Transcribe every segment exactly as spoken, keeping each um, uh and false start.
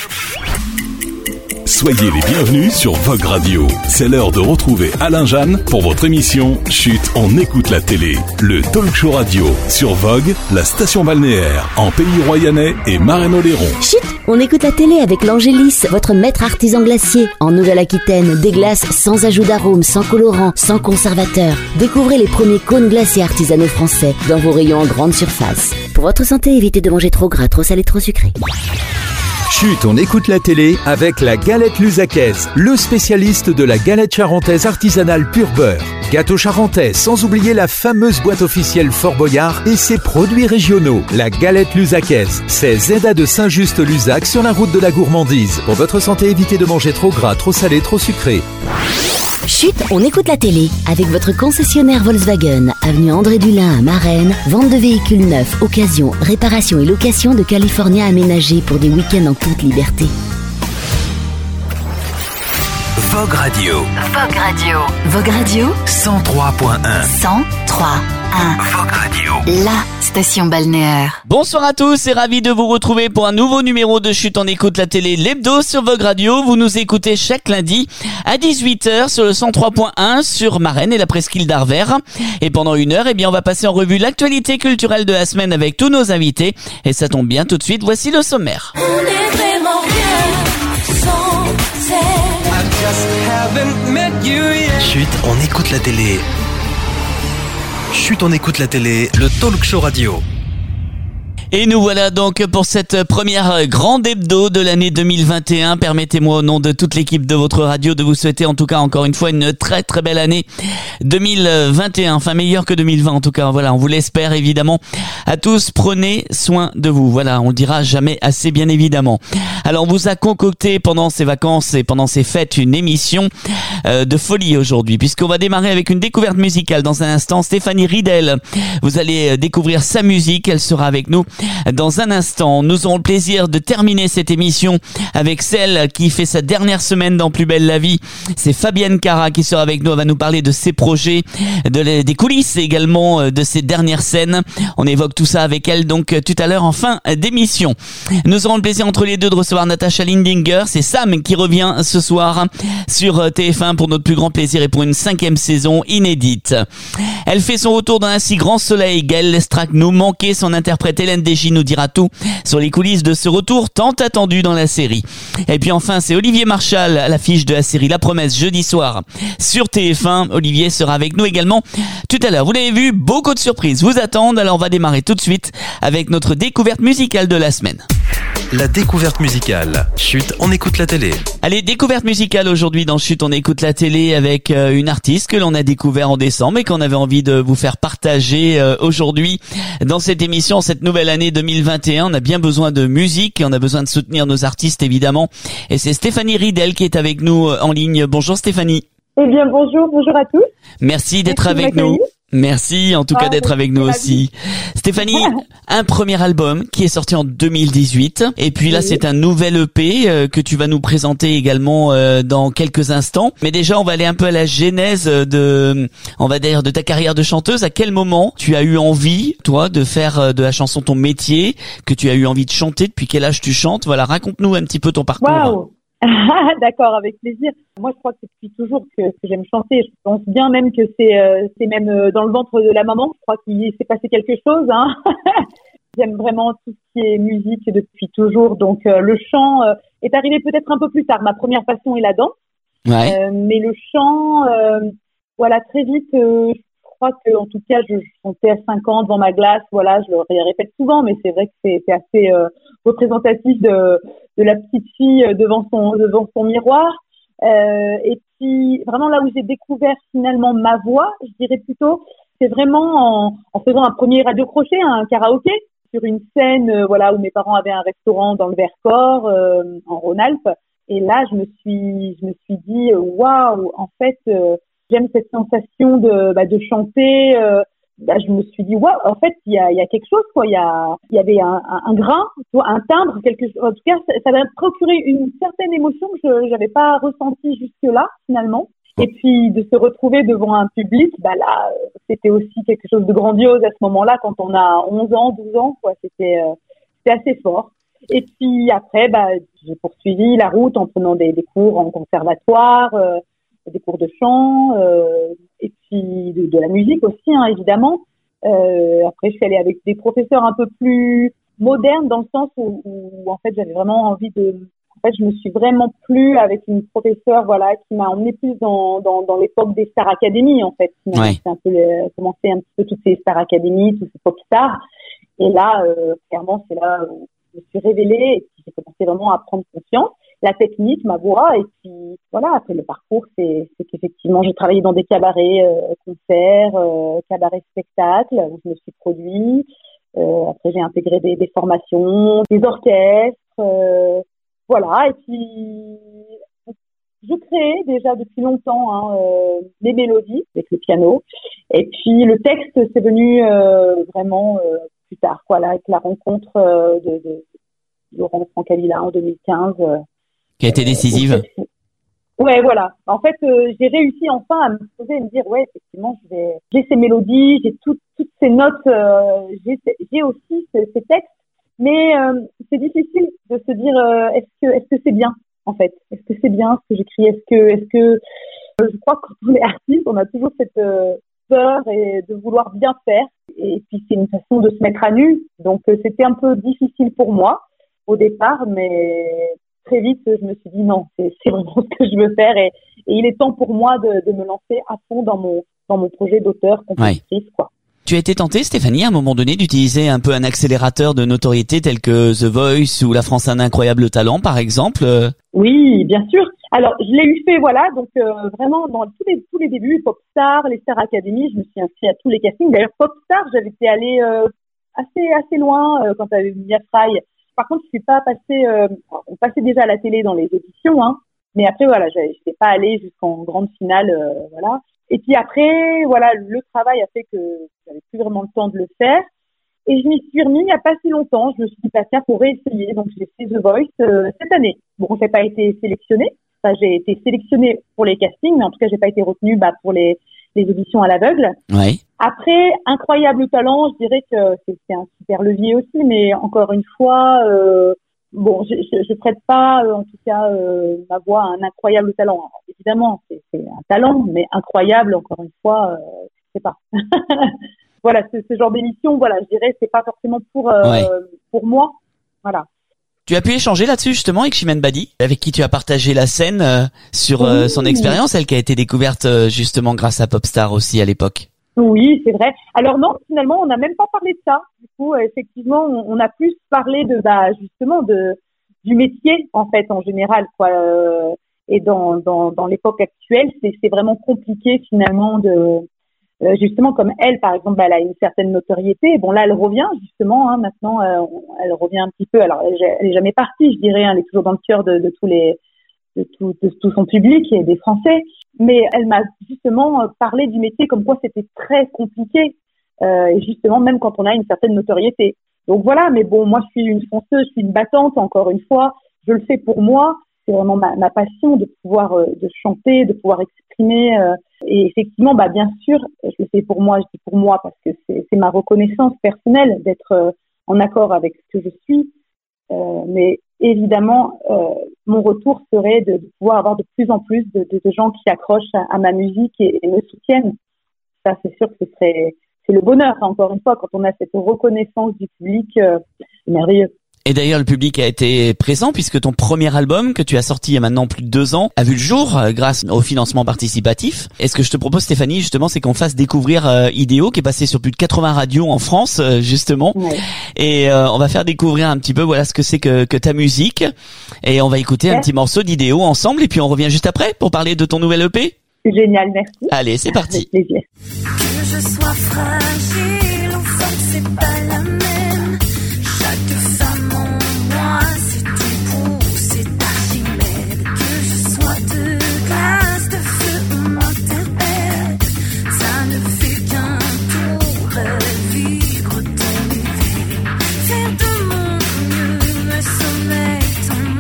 Soyez les bienvenus sur Vogue Radio. C'est l'heure de retrouver Alain Jeanne pour votre émission Chut, on écoute la télé. Le talk show radio sur Vogue, la station balnéaire en Pays Royannais et Marennes-Oléron. Chut, on écoute la télé avec l'Angélis, votre maître artisan glacier. En Nouvelle-Aquitaine, des glaces sans ajout d'arôme, sans colorant, sans conservateur. Découvrez les premiers cônes glacés artisanaux français dans vos rayons en grande surface. Pour votre santé, évitez de manger trop gras, trop salé, trop sucré. Chut, on écoute la télé avec la galette Luzacaise, le spécialiste de la galette charentaise artisanale pur beurre. Gâteau charentais, sans oublier la fameuse boîte officielle Fort Boyard et ses produits régionaux. La galette Luzacaise, c'est Zeda de Saint-Just-Luzac sur la route de la gourmandise. Pour votre santé, évitez de manger trop gras, trop salé, trop sucré. Chut, on écoute la télé avec votre concessionnaire Volkswagen, avenue André Dulin à Marennes, vente de véhicules neufs, occasion, réparation et location de California aménagés pour des week-ends en toute liberté. Vogue Radio. Vogue Radio. Vogue Radio. cent trois point un. cent trois point un. Vogue Radio. La station balnéaire. Bonsoir à tous et ravi de vous retrouver pour un nouveau numéro de Chut, on écoute la télé, l'hebdo sur Vogue Radio. Vous nous écoutez chaque lundi à dix-huit heures sur le cent trois point un sur Marennes et la presqu'île d'Arvers. Et pendant une heure, eh bien, on va passer en revue l'actualité culturelle de la semaine avec tous nos invités. Et ça tombe bien, tout de suite, voici le sommaire. On est vraiment bien sans Chut, on écoute la télé. Chut, on écoute la télé, le talk show radio. Et nous voilà donc pour cette première grande hebdo de l'année deux mille vingt et un. Permettez-moi au nom de toute l'équipe de votre radio de vous souhaiter en tout cas encore une fois une très très belle année deux mille vingt et un, enfin meilleure que deux mille vingt en tout cas. Voilà, on vous l'espère évidemment. À tous, prenez soin de vous. Voilà, on le dira jamais assez bien évidemment. Alors on vous a concocté pendant ces vacances et pendant ces fêtes une émission euh, de folie aujourd'hui puisqu'on va démarrer avec une découverte musicale dans un instant. Stéphanie Ridel, vous allez découvrir sa musique, elle sera avec nous dans un instant. Nous aurons le plaisir de terminer cette émission avec celle qui fait sa dernière semaine dans Plus belle la vie. C'est Fabienne Cara qui sera avec nous. Elle va nous parler de ses projets, de les, des coulisses et également de ses dernières scènes. On évoque tout ça avec elle donc tout à l'heure en fin d'émission. Nous aurons le plaisir entre les deux de recevoir Natasha Lindinger. C'est Sam qui revient ce soir sur T F un pour notre plus grand plaisir et pour une cinquième saison inédite. Elle fait son retour dans un si grand soleil. Gaëlle Lestrac nous manquait. Son interprète Hélène Desgy nous dira tout sur les coulisses de ce retour tant attendu dans la série. Et puis enfin, c'est Olivier Marchal à l'affiche de la série La Promesse jeudi soir sur T F un. Olivier sera avec nous également tout à l'heure. Vous l'avez vu, beaucoup de surprises vous attendent. Alors on va démarrer tout de suite avec notre découverte musicale de la semaine. La découverte musicale. Chut, on écoute la télé. Allez, découverte musicale aujourd'hui dans Chut, on écoute la télé avec euh, une artiste que l'on a découvert en décembre et qu'on avait envie de vous faire partager euh, aujourd'hui dans cette émission, cette nouvelle année deux mille vingt et un. On a bien besoin de musique et on a besoin de soutenir nos artistes évidemment. Et c'est Stéphanie Ridel qui est avec nous euh, en ligne. Bonjour Stéphanie. Eh bien bonjour, bonjour à tous. Merci d'être Merci avec nous. Merci en tout cas ah, d'être avec nous aussi. Stéphanie, un premier album qui est sorti en deux mille dix-huit et puis là oui. C'est un nouvel E P euh, que tu vas nous présenter également euh, dans quelques instants. Mais déjà on va aller un peu à la genèse de, on va dire, de ta carrière de chanteuse. À quel moment tu as eu envie, toi, de faire de la chanson ton métier, que tu as eu envie de chanter, depuis quel âge tu chantes? Voilà, raconte-nous un petit peu ton parcours. Wow. D'accord, avec plaisir. Moi, je crois que c'est depuis toujours que, que j'aime chanter. Je pense bien même que c'est, euh, c'est même euh, dans le ventre de la maman. Je crois qu'il s'est passé quelque chose. Hein. J'aime vraiment tout ce qui est musique depuis toujours. Donc, euh, le chant euh, est arrivé peut-être un peu plus tard. Ma première passion est la danse. Ouais. Euh, mais le chant, euh, voilà, très vite, euh, je crois que, en tout cas, je chantais à cinq ans devant ma glace. Voilà, je le répète souvent, mais c'est vrai que c'est, c'est assez euh, représentatif de de la petite fille devant son devant son miroir. Euh, et puis vraiment là où j'ai découvert finalement ma voix, je dirais plutôt, c'est vraiment en, en faisant un premier radio crochet, un karaoké sur une scène, euh, voilà, où mes parents avaient un restaurant dans le Vercors, euh, en Rhône-Alpes. Et là, je me suis je me suis dit waouh, en fait, euh, j'aime cette sensation de bah, de chanter. Euh, Bah, je me suis dit waouh, en fait il y a il y a quelque chose quoi, il y a il y avait un un, un grain, un timbre, quelque chose. En tout cas ça, ça m'a procuré une certaine émotion que je j'avais pas ressentie jusque là finalement. Et puis de se retrouver devant un public, bah là c'était aussi quelque chose de grandiose à ce moment-là quand on a onze ans, douze ans quoi, c'était euh, c'était assez fort. Et puis après, bah, j'ai poursuivi la route en prenant des, des cours en conservatoire, euh, des cours de chant, euh, et puis de, de la musique aussi, hein, évidemment. Euh, après, je suis allée avec des professeurs un peu plus modernes dans le sens où, où en fait, j'avais vraiment envie de... En fait, je me suis vraiment plu avec une professeure, voilà, qui m'a emmenée plus dans, dans, dans l'époque des Star Academy, en fait. Qui m'a Ouais. un peu le, commencé un petit peu toutes ces Star Academy, tous ces pop stars. Et là, euh, clairement, c'est là où je me suis révélée et puis j'ai commencé vraiment à prendre confiance. La technique, ma voix, et puis voilà, après le parcours, c'est, c'est qu'effectivement, j'ai travaillé dans des cabarets, euh, concerts, euh, cabarets spectacles, où je me suis produit. Euh, après, j'ai intégré des, des formations, des orchestres, euh, voilà, et puis je créais déjà depuis longtemps hein, euh, les mélodies avec le piano, et puis le texte, c'est venu euh, vraiment euh, plus tard, quoi, là, avec la rencontre euh, de, de Laurent Francavilla en deux mille quinze. Euh, Qui a été décisive. Euh, ouais, voilà. En fait, euh, j'ai réussi enfin à me poser et me dire, ouais, effectivement, je vais, j'ai ces mélodies, j'ai tout, toutes ces notes, euh, j'ai, j'ai aussi ces, ces textes, mais euh, c'est difficile de se dire, euh, est-ce que, est-ce que c'est bien, en fait, est-ce que c'est bien ce que j'écris, est-ce que, est-ce que, euh, je crois que quand on est artiste, on a toujours cette euh, peur et de vouloir bien faire, et puis c'est une façon de se mettre à nu, donc euh, c'était un peu difficile pour moi au départ, mais très vite, je me suis dit non, c'est, c'est vraiment ce que je veux faire et, et il est temps pour moi de, de me lancer à fond dans mon, dans mon projet d'auteur, compositrice, ouais. quoi. Tu as été tentée, Stéphanie, à un moment donné, d'utiliser un peu un accélérateur de notoriété tel que The Voice ou La France a un incroyable talent, par exemple? Oui, bien sûr. Alors, je l'ai eu fait, voilà, donc euh, vraiment dans tous les tous les débuts, Popstar, les Star Academy, je me suis inscrite à tous les castings. D'ailleurs, Popstar, j'avais été allée euh, assez assez loin euh, quand tu avais Mia Fry. Par contre, je suis pas passée, euh, on passait déjà à la télé dans les auditions, hein, mais après voilà, je n'étais pas allée jusqu'en grande finale, euh, voilà. Et puis après, voilà, le travail a fait que j'avais plus vraiment le temps de le faire. Et je m'y suis remis il n'y a pas si longtemps. Je me suis dit, bah, tiens, pour réessayer. Donc, j'ai fait The Voice euh, cette année. Bon, j'ai pas été sélectionnée. Enfin, j'ai été sélectionnée pour les castings, mais en tout cas, j'ai pas été retenue bah, pour les, les auditions à l'aveugle. Ouais. Après, incroyable talent, je dirais que c'est, c'est un super levier aussi. Mais encore une fois, euh, bon, je, je, je prête pas, euh, en tout cas, euh, ma voix à un incroyable talent. Alors, évidemment, c'est, c'est un talent, mais incroyable, encore une fois, euh, je sais pas. Voilà, ce, ce genre d'émission, voilà, je dirais, c'est pas forcément pour euh, ouais. pour moi, voilà. Tu as pu échanger là-dessus justement avec Chimène Badi, avec qui tu as partagé la scène euh, sur euh, oui. son expérience, elle qui a été découverte euh, justement grâce à Popstar aussi à l'époque. Oui, c'est vrai. Alors non, finalement, on n'a même pas parlé de ça. Du coup, euh, effectivement, on, on a plus parlé de bah justement de du métier en fait en général, quoi. Euh, et dans dans dans l'époque actuelle, c'est c'est vraiment compliqué finalement de Euh, justement, comme elle, par exemple, bah, elle a une certaine notoriété. Bon, là, elle revient, justement, hein, maintenant, euh, elle revient un petit peu. Alors, elle, elle est jamais partie, je dirais, hein, elle est toujours dans le cœur de, de tous les, de tout, de tout son public et des Français. Mais elle m'a justement parlé du métier comme quoi c'était très compliqué. Euh, et justement, même quand on a une certaine notoriété. Donc voilà, mais bon, moi, je suis une fonceuse, je suis une battante, encore une fois. Je le fais pour moi. C'est vraiment ma, ma passion de pouvoir euh, de chanter, de pouvoir exprimer. Euh, et effectivement, bah bien sûr, je le fais pour moi. Je dis pour moi parce que c'est, c'est ma reconnaissance personnelle d'être euh, en accord avec ce que je suis. Euh, mais évidemment, euh, mon retour serait de, de pouvoir avoir de plus en plus de, de, de gens qui accrochent à, à ma musique et, et me soutiennent. Ça, c'est sûr que ce serait c'est le bonheur. Encore une fois, quand on a cette reconnaissance du public, euh, c'est merveilleux. Et d'ailleurs, le public a été présent puisque ton premier album que tu as sorti il y a maintenant plus de deux ans a vu le jour euh, grâce au financement participatif. Et ce que je te propose, Stéphanie, justement, c'est qu'on fasse découvrir euh, Idéo qui est passé sur plus de quatre-vingts radios en France, euh, justement. Ouais. Et euh, on va faire découvrir un petit peu voilà ce que c'est que, que ta musique. Et on va écouter ouais. un petit morceau d'Idéo ensemble et puis on revient juste après pour parler de ton nouvel E P. C'est génial, merci. Allez, c'est parti. Avec plaisir. Que je sois fragile, en fait, c'est pas la même. Chaque femme en moi, c'est tout pour, c'est Archimède. Que je sois de glace, de feu, on m'interpelle. Ça ne fait qu'un tour, vivre ton univers. Faire de mon mieux, me sommeille en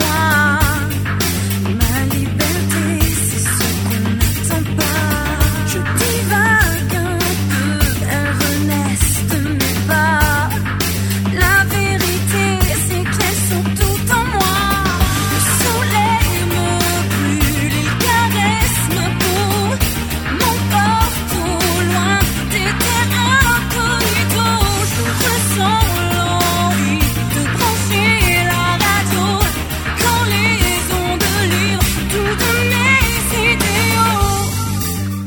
moi. Ma liberté, c'est ce qu'on n'attend pas. Je divague un peu, elle renaisse de mes pas.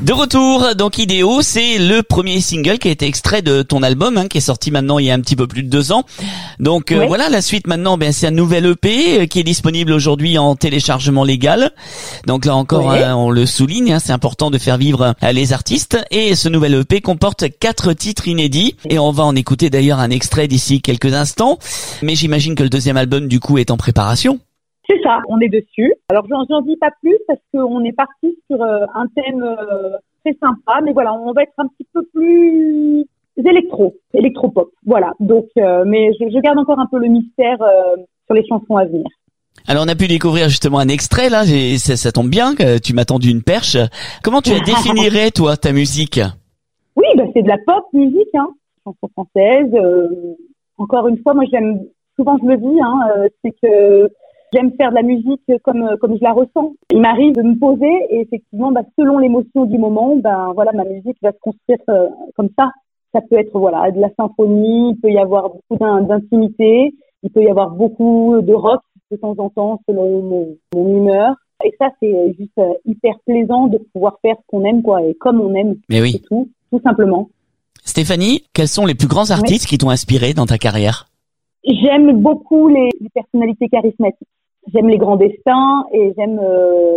De retour, donc Idéo, c'est le premier single qui a été extrait de ton album, hein, qui est sorti maintenant il y a un petit peu plus de deux ans. Donc euh, Oui. voilà, la suite maintenant, ben c'est un nouvel E P euh, qui est disponible aujourd'hui en téléchargement légal. Donc là encore, Oui. hein, on le souligne, hein, c'est important de faire vivre euh, les artistes. Et ce nouvel E P comporte quatre titres inédits. Et on va en écouter d'ailleurs un extrait d'ici quelques instants. Mais j'imagine que le deuxième album du coup est en préparation. C'est ça, on est dessus. Alors j'en, j'en dis pas plus parce qu'on est parti sur euh, un thème euh, très sympa, mais voilà, on va être un petit peu plus électro, électropop. Voilà. Donc, euh, mais je, je garde encore un peu le mystère euh, sur les chansons à venir. Alors on a pu découvrir justement un extrait là, j'ai, ça, ça tombe bien, que tu m'as tendu une perche. Comment tu la définirais toi, ta musique? Oui, bah, c'est de la pop musique, hein, chanson française. Euh, encore une fois, moi j'aime, souvent je le dis, hein, euh, c'est que j'aime faire de la musique comme comme je la ressens. Il m'arrive de me poser et effectivement, bah, selon l'émotion du moment, ben voilà, ma musique va se construire euh, comme ça. Ça peut être voilà de la symphonie, il peut y avoir beaucoup d'in- d'intimité, il peut y avoir beaucoup de rock de temps en temps selon mon, mon humeur. Et ça, c'est juste euh, hyper plaisant de pouvoir faire ce qu'on aime, quoi, et comme on aime. Mais oui. C'est tout, tout simplement. Stéphanie, quels sont les plus grands artistes qui t'ont inspiré dans ta carrière? J'aime beaucoup les, les personnalités charismatiques. J'aime les grands destins et j'aime euh,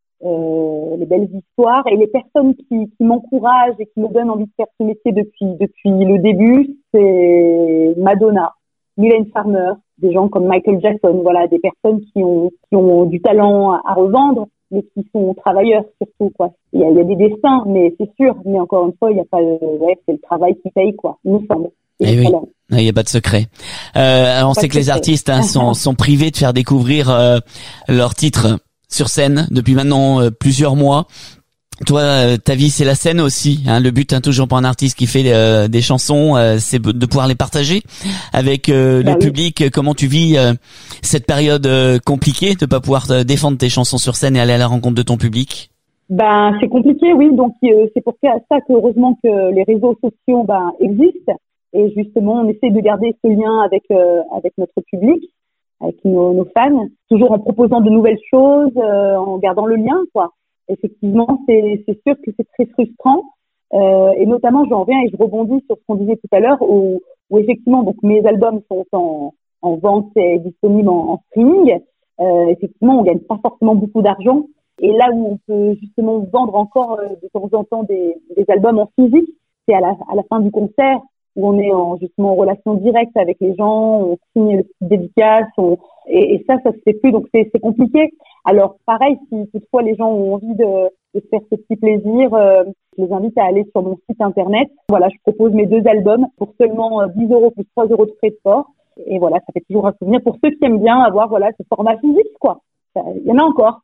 euh, les belles histoires et les personnes qui, qui m'encouragent et qui me donnent envie de faire ce métier depuis depuis le début. C'est Madonna, Mylène Farmer, des gens comme Michael Jackson. Voilà, des personnes qui ont qui ont du talent à, à revendre, mais qui sont travailleurs surtout, quoi. Il y a, il y a des destins, mais c'est sûr. Mais encore une fois, il y a pas, ouais, c'est le travail qui paye, quoi. Il me semble. Et Eh le oui. talent. Il n'y a pas de secret. Euh, alors on Pas sait de que les secret. artistes hein, sont, sont privés de faire découvrir euh, leurs titres sur scène depuis maintenant euh, plusieurs mois. Toi, euh, ta vie, c'est la scène aussi. Hein. Le but, hein, toujours pour un artiste qui fait euh, des chansons, euh, c'est de pouvoir les partager avec euh, Bah le oui. public. Comment tu vis euh, cette période euh, compliquée de pas pouvoir euh, défendre tes chansons sur scène et aller à la rencontre de ton public? Ben, c'est compliqué, oui. Donc, euh, c'est pour ça que heureusement que les réseaux sociaux ben, existent. Et justement, on essaie de garder ce lien avec euh, avec notre public, avec nos, nos fans, toujours en proposant de nouvelles choses, euh, en gardant le lien, quoi. Effectivement, c'est c'est sûr que c'est très frustrant. Euh, et notamment, j'en reviens et je rebondis sur ce qu'on disait tout à l'heure, où, où effectivement, donc mes albums sont en, en vente et disponibles en, en streaming. Euh, effectivement, on gagne pas forcément beaucoup d'argent. Et là où on peut justement vendre encore euh, de temps en temps des, des albums en physique, c'est à la, à la fin du concert, où on est en, justement en relation directe avec les gens, on signe le petit dédicace, on, et, et ça, ça se fait plus, donc c'est, c'est compliqué. Alors pareil, si toutefois les gens ont envie de, de se faire ce petit plaisir, euh, je les invite à aller sur mon site internet. Voilà, je propose mes deux albums pour seulement dix euros plus trois euros de frais de port. Et voilà, ça fait toujours un souvenir pour ceux qui aiment bien avoir voilà ce format physique, quoi. Il y en a encore.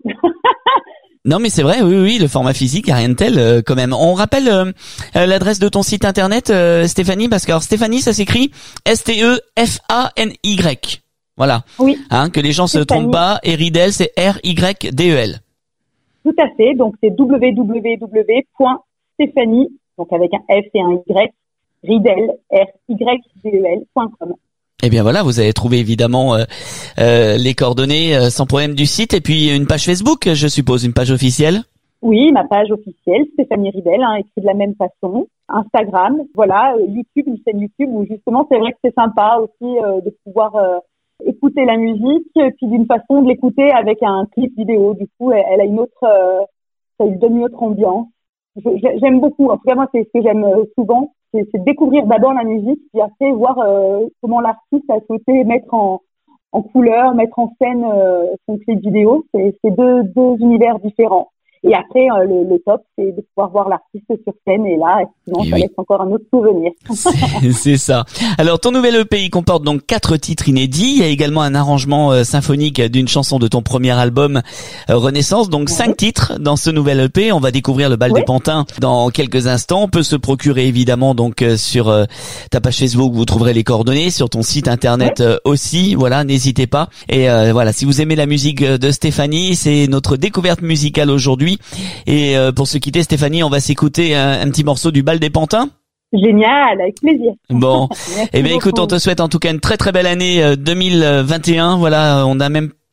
Non mais c'est vrai, oui, oui, le format physique, y a rien de tel euh, quand même. On rappelle euh, euh, l'adresse de ton site internet, euh, Stéphanie, parce que alors Stéphanie, ça s'écrit S T E F A N Y. Voilà. Oui. Hein, que les gens se Stéphanie. trompent pas. Et Ridel, c'est R Y D E L. Tout à fait. Donc c'est w w w point stéphanie, donc avec un F et un Y, Ridel, R Y D E L point com. Eh bien voilà, vous avez trouvé évidemment euh, euh, les coordonnées euh, sans problème du site et puis une page Facebook, je suppose, une page officielle. Oui, ma page officielle, Stéphanie Ridel, hein, écrit de la même façon. Instagram, voilà, euh, YouTube, une chaîne YouTube où justement c'est vrai que c'est sympa aussi euh, de pouvoir euh, écouter la musique et puis d'une façon de l'écouter avec un clip vidéo. Du coup, elle, elle a une autre, euh, ça lui donne une autre ambiance. Je, j'aime beaucoup. En tout cas, moi, c'est ce que j'aime euh, souvent. C'est, c'est découvrir d'abord la musique, puis après voir euh, comment l'artiste a souhaité mettre en, en couleur, mettre en scène euh, son clip vidéo. C'est, c'est deux, deux univers différents. Et après, euh, le, le top, c'est de pouvoir voir l'artiste sur scène. Et là, sinon, Et ça oui. laisse encore un autre souvenir. C'est, c'est ça. Alors ton nouvel E P il comporte donc quatre titres inédits. Il y a également un arrangement euh, symphonique d'une chanson de ton premier album euh, Renaissance. Donc Ouais. cinq titres dans ce nouvel E P. On va découvrir le bal Ouais. des pantins dans quelques instants. On peut se procurer évidemment donc euh, sur euh, ta page Facebook. Vous trouverez les coordonnées sur ton site internet euh, aussi. Voilà, n'hésitez pas. Et euh, voilà, si vous aimez la musique de Stéphanie, c'est notre découverte musicale aujourd'hui. Et euh, pour se quitter, Stéphanie, on va s'écouter un, un petit morceau du bal des pantins. Génial, avec plaisir. Bon, Merci eh bien écoute, beaucoup. on te souhaite en tout cas une très très belle année euh, deux mille vingt et un. Voilà, on a même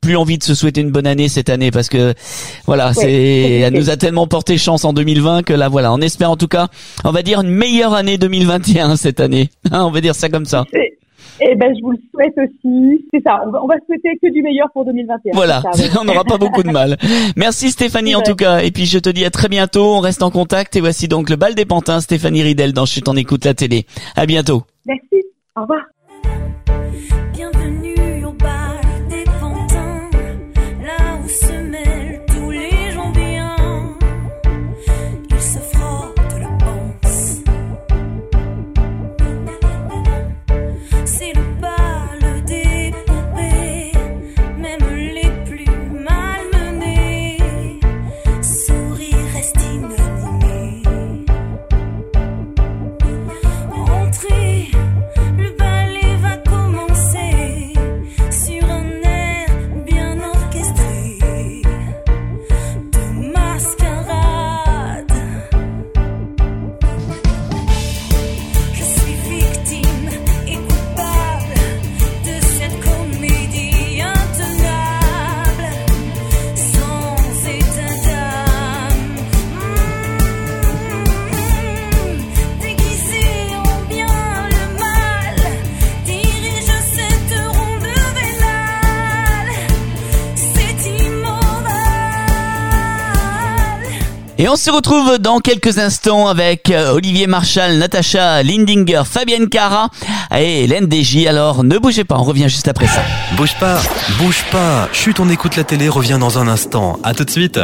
plus envie de se souhaiter une bonne année cette année parce que voilà, Ouais, c'est, compliqué. elle nous a tellement porté chance en deux mille vingt que là voilà, on espère en tout cas, on va dire une meilleure année deux mille vingt et un cette année. Hein, on va dire ça comme ça. C'est- Eh ben, je vous le souhaite aussi. C'est ça. On va, on va souhaiter que du meilleur pour deux mille vingt et un. Voilà, C'est ça, ouais. on n'aura pas beaucoup de mal. Merci Stéphanie en Ouais. tout cas. Et puis je te dis à très bientôt, on reste en contact. Et voici donc le bal des pantins, Stéphanie Ridel dans Chut, on écoute la télé. À bientôt. Merci. Au revoir. Bienvenue au bal des pantins, là où se mêlent tous les gens bien. Ils se frottent la panse. C'est le bal des poupées, même les plus malmenées. Sourire reste inanimé. Entrez, le ballet va commencer sur un air bien orchestré de mascarade. Je suis victime et coupable de cette comédie intenable, sans état d'âme. Mmh, déguisé en bien le mal, dirige cette ronde vénale. C'est immoral. Et on se retrouve dans quelques instants avec euh, Olivier Marchal, Natacha Lindinger, Fabienne Cara et Hélène Desgy. Alors ne bougez pas, on revient juste après ça. Bouge pas, bouge pas. Chut, on écoute la télé, revient dans un instant. À tout de suite.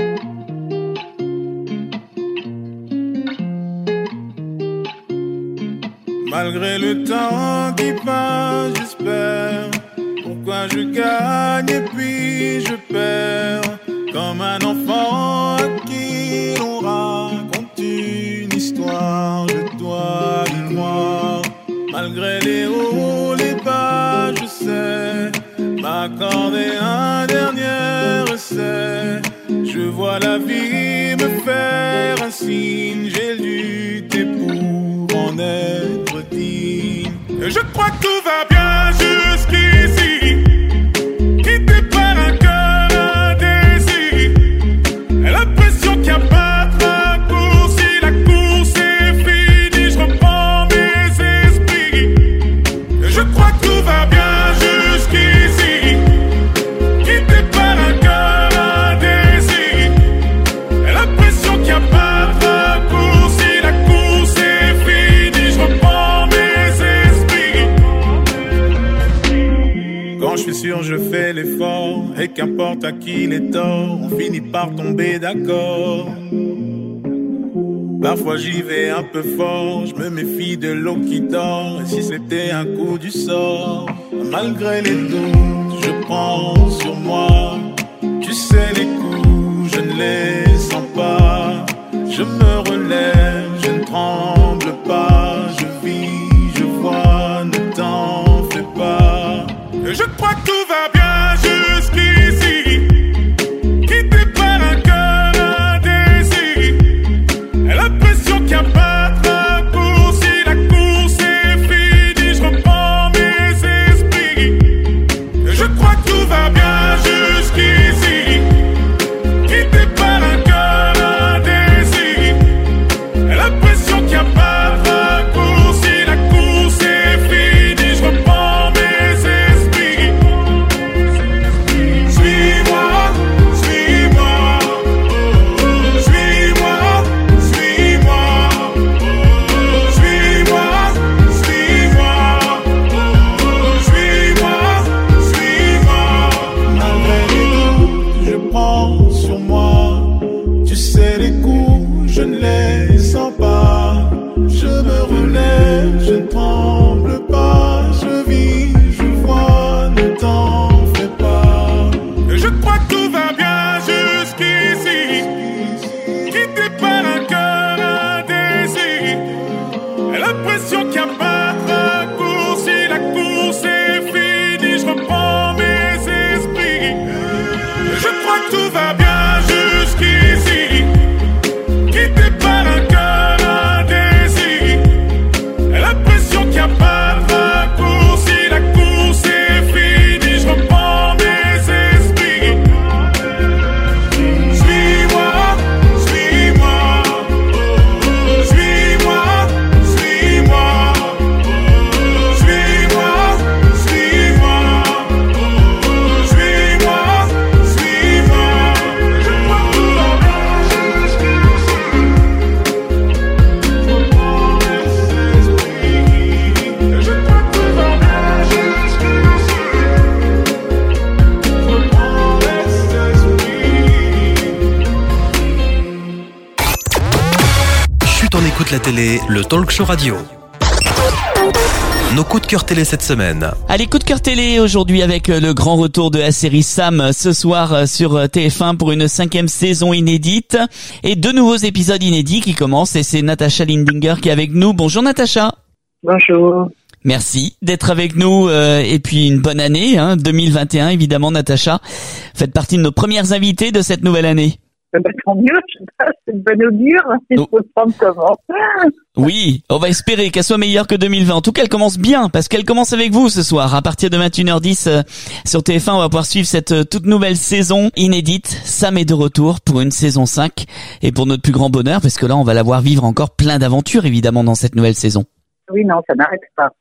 Malgré le temps qui passe, j'espère. Pourquoi je gagne et puis je perds. Comme un enfant à qui l'on raconte une histoire. Je dois y croire. Malgré les hauts, les bas, je sais m'accorder un dernier essai. Je vois la vie me faire un signe. J'ai lutté pour en être digne. Et je crois que tout va bien jusqu'ici. Quitté par un cœur, un désir. Et l'impression qu'il n'y a pas de raccourci. La course est finie, je reprends mes esprits. Et je crois que tout va bien jusqu'ici. Quitté par un cœur, un désir. Et l'impression qu'il n'y a pas de raccourci. La course est finie, je reprends mes esprits. Quand je suis sûr, je fais l'effort. Et qu'importe à qui les torts, on finit par tomber d'accord. Parfois j'y vais un peu fort, je me méfie de l'eau qui dort. Et si c'était un coup du sort, malgré les doutes, je prends sur moi. Tu sais les coups, je ne les sens pas. Je me relève, je ne tremble pas. Je vis, je vois, ne t'en fais pas. Et je crois que tout va bien jusqu'ici. Quitté par un cœur, un désir. Et l'impression qu'il n'y a pas de raccourci. La course est finie, je reprends mes esprits. Et je crois que tout va bien jusqu'ici. Quitté par un cœur, un désir. Et l'impression qu'il n'y a pas de raccourci. La course est finie, je reprends mes esprits. Suis-moi, suis-moi. Suis-moi, suis-moi. Suis-moi, suis-moi. Suis-moi, suis-moi. Malgré les doutes, je prends sur moi. Tu sais les coups, je ne les sens pas. Je me relève, je ne tremble pas. Je vis, je vois, ne t'en fais pas. Et je crois que tout va bien jusqu'ici. Quitté par un cœur, un désir. Et l'impression qu'il n'y a pas de raccourci. La course est finie, je reprends mes esprits. Et je crois que tout va bien jusqu'ici. Quitté par un cœur, un désir. Et l'impression qu'il n'y a pas de raccourci. La course est finie, je reprends mes esprits. écoute la télé, le talk show radio. Nos coups de cœur télé cette semaine. Allez, coup de cœur télé aujourd'hui avec le grand retour de la série Sam ce soir sur T F un pour une cinquième saison inédite et deux nouveaux épisodes inédits qui commencent et c'est Natacha Lindinger qui est avec nous. Bonjour Natacha. Bonjour. Merci d'être avec nous euh, et puis une bonne année, hein, deux mille vingt et un évidemment Natacha. Faites partie de nos premières invitées de cette nouvelle année. Bah, tant mieux, je sais pas, c'est une bonne augure, il faut le prendre comment. Oui, on va espérer qu'elle soit meilleure que deux mille vingt. En tout cas, elle commence bien, parce qu'elle commence avec vous ce soir. À partir de vingt et une heures dix euh, sur T F un, on va pouvoir suivre cette euh, toute nouvelle saison inédite. Sam est de retour pour une saison cinq. Et pour notre plus grand bonheur, parce que là, on va la voir vivre encore plein d'aventures, évidemment, dans cette nouvelle saison. Oui, non, ça n'arrête pas.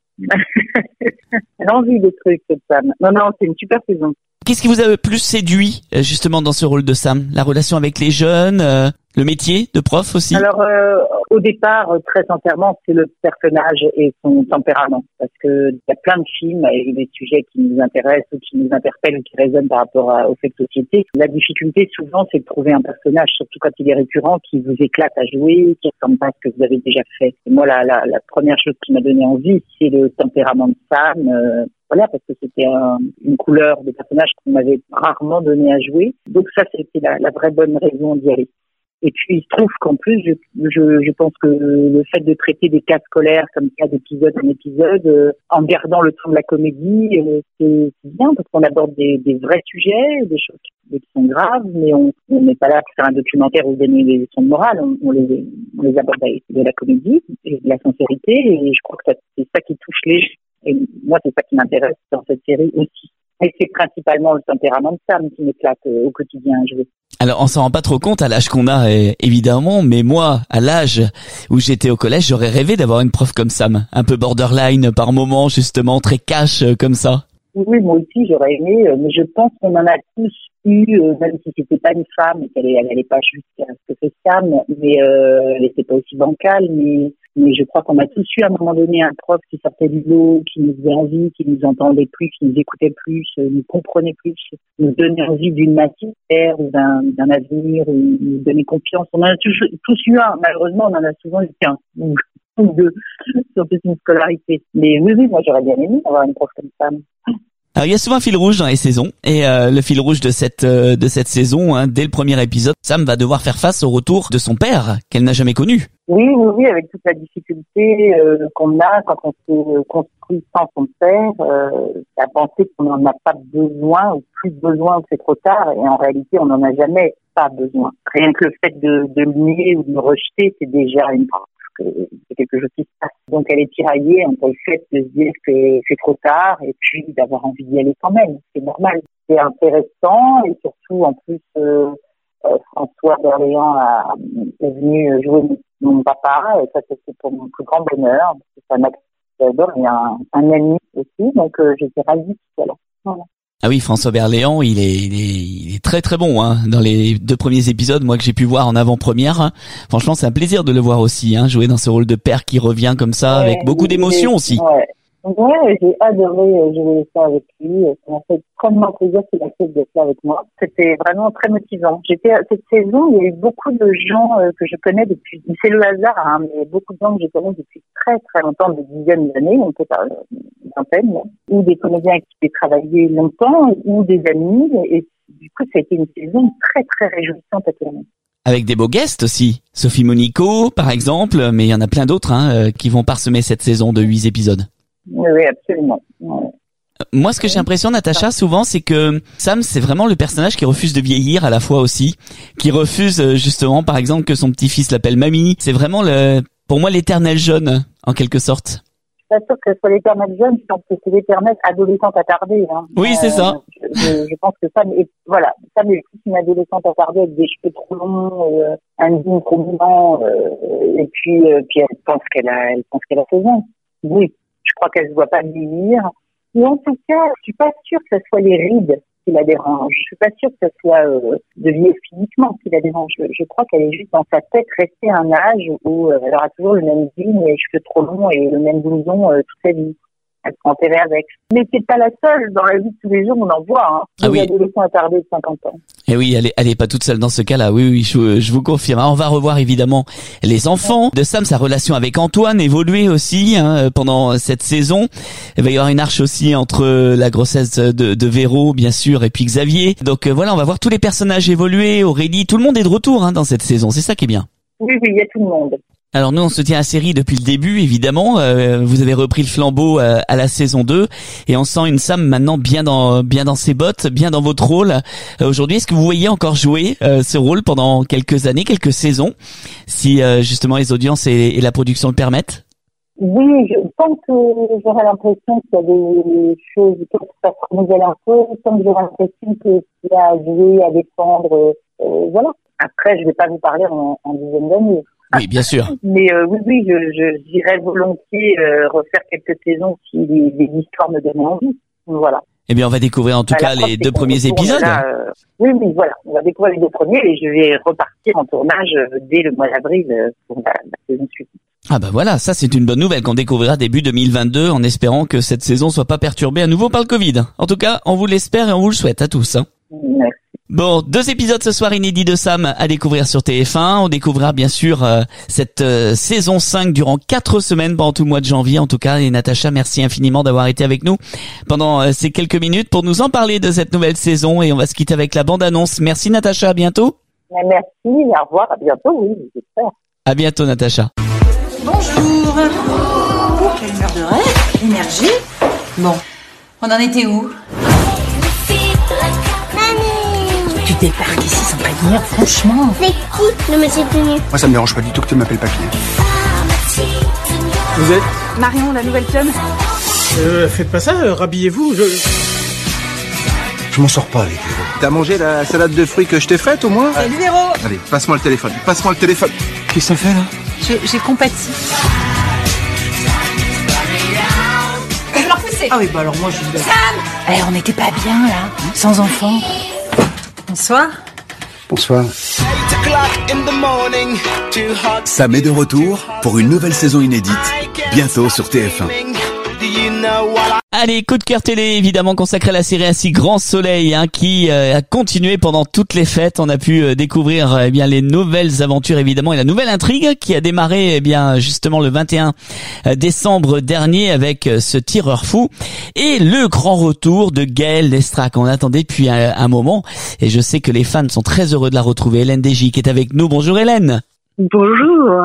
Elle a envie de trucs, cette Sam. Non, non, c'est une super saison. Qu'est-ce qui vous a le plus séduit, euh, justement, dans ce rôle de Sam? La relation avec les jeunes, euh, le métier de prof aussi? Alors, euh, au départ, très sincèrement, c'est le personnage et son tempérament. Parce que il y a plein de films et des sujets qui nous intéressent ou qui nous interpellent ou qui résonnent par rapport à, aux faits de société. La difficulté, souvent, c'est de trouver un personnage, surtout quand il est récurrent, qui vous éclate à jouer, qui ressemble pas à ce que vous avez déjà fait. Et moi, la, la, la première chose qui m'a donné envie, c'est le tempérament de Sam. Euh, Voilà, parce que c'était un, une couleur de personnage qu'on m'avait rarement donné à jouer. Donc ça, c'était la, la vraie bonne raison d'y aller. Et puis, il se trouve qu'en plus, je, je, je pense que le fait de traiter des cas scolaires comme ça, d'épisode en épisode, euh, en gardant le ton de la comédie, euh, c'est, c'est bien parce qu'on aborde des, des vrais sujets, des choses qui, qui sont graves, mais on on n'est pas là pour faire un documentaire ou donner des leçons de morale. On, on, les, on les aborde avec de la comédie et de la sincérité. Et je crois que ça, c'est ça qui touche les gens. Et moi, c'est ça qui m'intéresse dans cette série aussi. Et c'est principalement le tempérament de Sam qui m'éclate euh, au quotidien à jouer. Alors, on s'en rend pas trop compte à l'âge qu'on a, eh, évidemment, mais moi, à l'âge où j'étais au collège, j'aurais rêvé d'avoir une prof comme Sam. Un peu borderline par moments, justement, très cash euh, comme ça. Oui, moi aussi, j'aurais aimé, euh, mais je pense qu'on en a tous eu, euh, même si c'était pas une femme, et qu'elle elle allait pas jusqu'à ce que fait Sam, mais euh, elle était pas aussi bancale, mais Mais je crois qu'on a tous eu à un moment donné un prof qui sortait du lot, qui nous faisait envie, qui nous entendait plus, qui nous écoutait plus, nous comprenait plus, nous donnait envie d'une matière ou d'un, d'un avenir, ou nous donnait confiance. On en a tous, tous eu un. Malheureusement, on en a souvent eu qu'un ou, ou deux sur toute une scolarité. Mais oui, oui, moi j'aurais bien aimé avoir une prof comme ça. Alors il y a souvent un fil rouge dans les saisons et euh, le fil rouge de cette euh, de cette saison, hein, dès le premier épisode, Sam va devoir faire face au retour de son père qu'elle n'a jamais connu. Oui, oui, oui, avec toute la difficulté euh, qu'on a quand on s'est construit sans son père, euh, à penser qu'on n'en a pas besoin ou plus besoin ou que c'est trop tard, et en réalité on n'en a jamais pas besoin. Rien que le fait de, de le nier ou de le rejeter, c'est déjà une preuve que c'est quelque chose qui se passe. Donc elle est tiraillée entre le fait de se dire que c'est trop tard et puis d'avoir envie d'y aller quand même. C'est normal. C'est intéressant et surtout en plus euh, euh, François Berléand a, est venu jouer mon papa et ça c'est pour mon plus grand bonheur. C'est un acteur que j'adore et un, un ami aussi, donc euh, j'étais ravie qu'il soit là. Voilà. Ah oui, François Berléand, il est, il est, il est très très bon, hein. Dans les deux premiers épisodes, moi que j'ai pu voir en avant-première, hein. Franchement, c'est un plaisir de le voir aussi, hein, jouer dans ce rôle de père qui revient comme ça, ouais, avec beaucoup d'émotions aussi. Ouais. Ouais, j'ai adoré jouer ça avec lui. Ça m'a fait extrêmement plaisir qu'il accepte d'être là avec moi. C'était vraiment très motivant. J'étais cette saison, il y a eu beaucoup de gens euh, que je connais depuis. C'est le hasard, hein, mais beaucoup de gens que je connais depuis très très longtemps, des dizaines d'années, on peut pas une vingtaine, là, ou des comédiens avec qui j'ai travaillé longtemps, ou des amis. Et du coup, ça a été une saison très très réjouissante à tourner. Avec des beaux guests aussi, Sophie Monico par exemple, mais il y en a plein d'autres hein, euh, qui vont parsemer cette saison de huit épisodes. Oui, oui, absolument. Ouais. Moi, ce que j'ai l'impression, Natacha, souvent, c'est que Sam, c'est vraiment le personnage qui refuse de vieillir à la fois aussi, qui refuse justement, par exemple, que son petit-fils l'appelle mamie. C'est vraiment, le, pour moi, l'éternel jeune, en quelque sorte. Je suis pas sûre que ce soit l'éternel jeune, je pense que c'est l'éternel adolescente attardée. Hein. Oui, c'est euh, ça. Je, je, je pense que Sam est, voilà, Sam est plus une adolescente attardée avec des cheveux trop longs, euh, un jean trop blanc, euh, et puis, euh, puis elle pense qu'elle a, elle pense qu'elle a seize ans. Oui. Je crois qu'elle ne se voit pas vieillir. Et en tout cas, je suis pas sûre que ce soit les rides qui la dérangent. Je suis pas sûre que ce soit euh, de vieillir physiquement qui la dérange. Je, je crois qu'elle est juste dans sa tête restée à un âge où euh, elle aura toujours le même jean, les cheveux trop longs et le même blouson euh, toute sa vie. elles sont enterrées avec. Mais c'est pas la seule. Dans la vie de tous les jours, on en voit. Hein. Ah des oui. adolescents attardés de cinquante ans. Et oui, elle est, elle est pas toute seule dans ce cas-là. Oui, oui, je, je vous confirme. Alors, on va revoir évidemment les enfants de Sam, sa relation avec Antoine évoluer aussi hein, pendant cette saison. Il va y avoir une arche aussi entre la grossesse de, de Véro, bien sûr, et puis Xavier. Donc euh, voilà, on va voir tous les personnages évoluer. Aurélie, tout le monde est de retour hein, dans cette saison. C'est ça qui est bien. Oui, oui, il y a tout le monde. Alors nous, on se tient à la série depuis le début, évidemment. Euh, vous avez repris le flambeau euh, à la saison deux et on sent une Sam maintenant bien dans bien dans ses bottes, bien dans votre rôle. Euh, aujourd'hui, est-ce que vous voyez encore jouer euh, ce rôle pendant quelques années, quelques saisons, si euh, justement les audiences et, et la production le permettent? Oui, je pense que j'aurais l'impression qu'il y a des choses qui se renouvellent un peu, tant que j'aurai l'impression qu'il y a à jouer, à défendre, euh, voilà. Après, je vais pas vous parler en, en dizaine d'années. Oui, bien sûr. Mais euh, oui, oui, je, je j'irais volontiers euh, refaire quelques saisons si les, les histoires me donnaient envie. Voilà. Eh bien, on va découvrir en tout À cas la les fois, deux premiers qu'on tourne épisodes. là, euh, oui, oui, voilà. On va découvrir les deux premiers et je vais repartir en tournage euh, dès le mois d'avril euh, pour la, la saison suivante. Ah bah voilà, ça c'est une bonne nouvelle qu'on découvrira début deux mille vingt-deux en espérant que cette saison soit pas perturbée à nouveau par le Covid. En tout cas, on vous l'espère et on vous le souhaite à tous. Hein. Merci. Bon, deux épisodes ce soir inédits de Sam à découvrir sur T F un. On découvrira bien sûr euh, cette euh, saison cinq durant quatre semaines pendant tout le mois de janvier en tout cas. Et Natacha, merci infiniment d'avoir été avec nous pendant euh, ces quelques minutes pour nous en parler de cette nouvelle saison. Et on va se quitter avec la bande-annonce. Merci Natacha, à bientôt. Merci, au revoir, à bientôt, oui, j'espère. À bientôt Natacha. Bonjour. Oh, quelle heure de rêve, énergie. Bon, on en était où? Tu débarques ici sans prévenir, franchement. C'est qui le monsieur tout nu? Moi, ça me dérange pas du tout que tu m'appelles papier. Vous êtes Marion, la nouvelle chum. Euh, faites pas ça, euh, rhabillez-vous, je... Je m'en sors pas avec Véro. T'as mangé la salade de fruits que je t'ai faite, au moins? Salut Véro. Allez, passe-moi le téléphone, passe-moi le téléphone. Qu'est-ce que ça fait, là? J'ai, j'ai compati. Je vais leur pousser. Ah oui, bah alors moi, je dis... Sam. Eh, on n'était pas bien, là, sans enfant. Bonsoir. Bonsoir. Sam est de retour pour une nouvelle saison inédite, bientôt sur T F un. Allez, coup de cœur télé, évidemment consacré à la série Ainsi Grand Soleil, hein, qui euh, a continué pendant toutes les fêtes. On a pu euh, découvrir euh, eh bien les nouvelles aventures évidemment et la nouvelle intrigue qui a démarré eh bien justement le vingt et un décembre dernier avec euh, ce tireur fou et le grand retour de Gaëlle Lestrac. On attendait depuis un, un moment et je sais que les fans sont très heureux de la retrouver. Hélène Desgy qui est avec nous. Bonjour Hélène. Bonjour.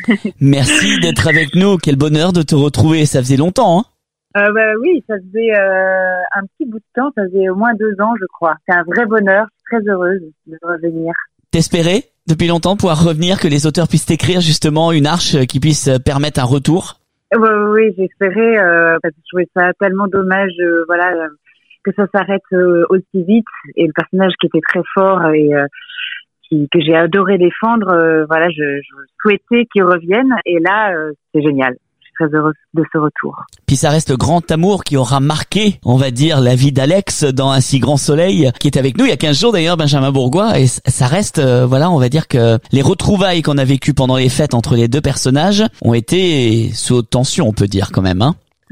Merci d'être avec nous. Quel bonheur de te retrouver. Ça faisait longtemps, hein? Euh, bah oui, ça faisait euh, un petit bout de temps, ça faisait au moins deux ans, je crois. C'est un vrai bonheur, je suis très heureuse de revenir. T'espérais depuis longtemps pouvoir revenir, que les auteurs puissent écrire justement une arche qui puisse permettre un retour? Oui, oui, j'espérais, euh, parce que je trouvais ça tellement dommage, euh, voilà, euh, que ça s'arrête euh, aussi vite. Et le personnage qui était très fort et euh, qui, que j'ai adoré défendre, euh, voilà, je, je souhaitais qu'il revienne. Et là, euh, c'est génial. Très heureuse de ce retour. Puis ça reste le grand amour qui aura marqué, on va dire, la vie d'Alex dans Ainsi Grand Soleil, qui est avec nous il y a quinze jours d'ailleurs, Benjamin Bourgois, et ça reste, euh, voilà, on va dire que les retrouvailles qu'on a vécues pendant les fêtes entre les deux personnages ont été sous haute tension, on peut dire quand même, hein.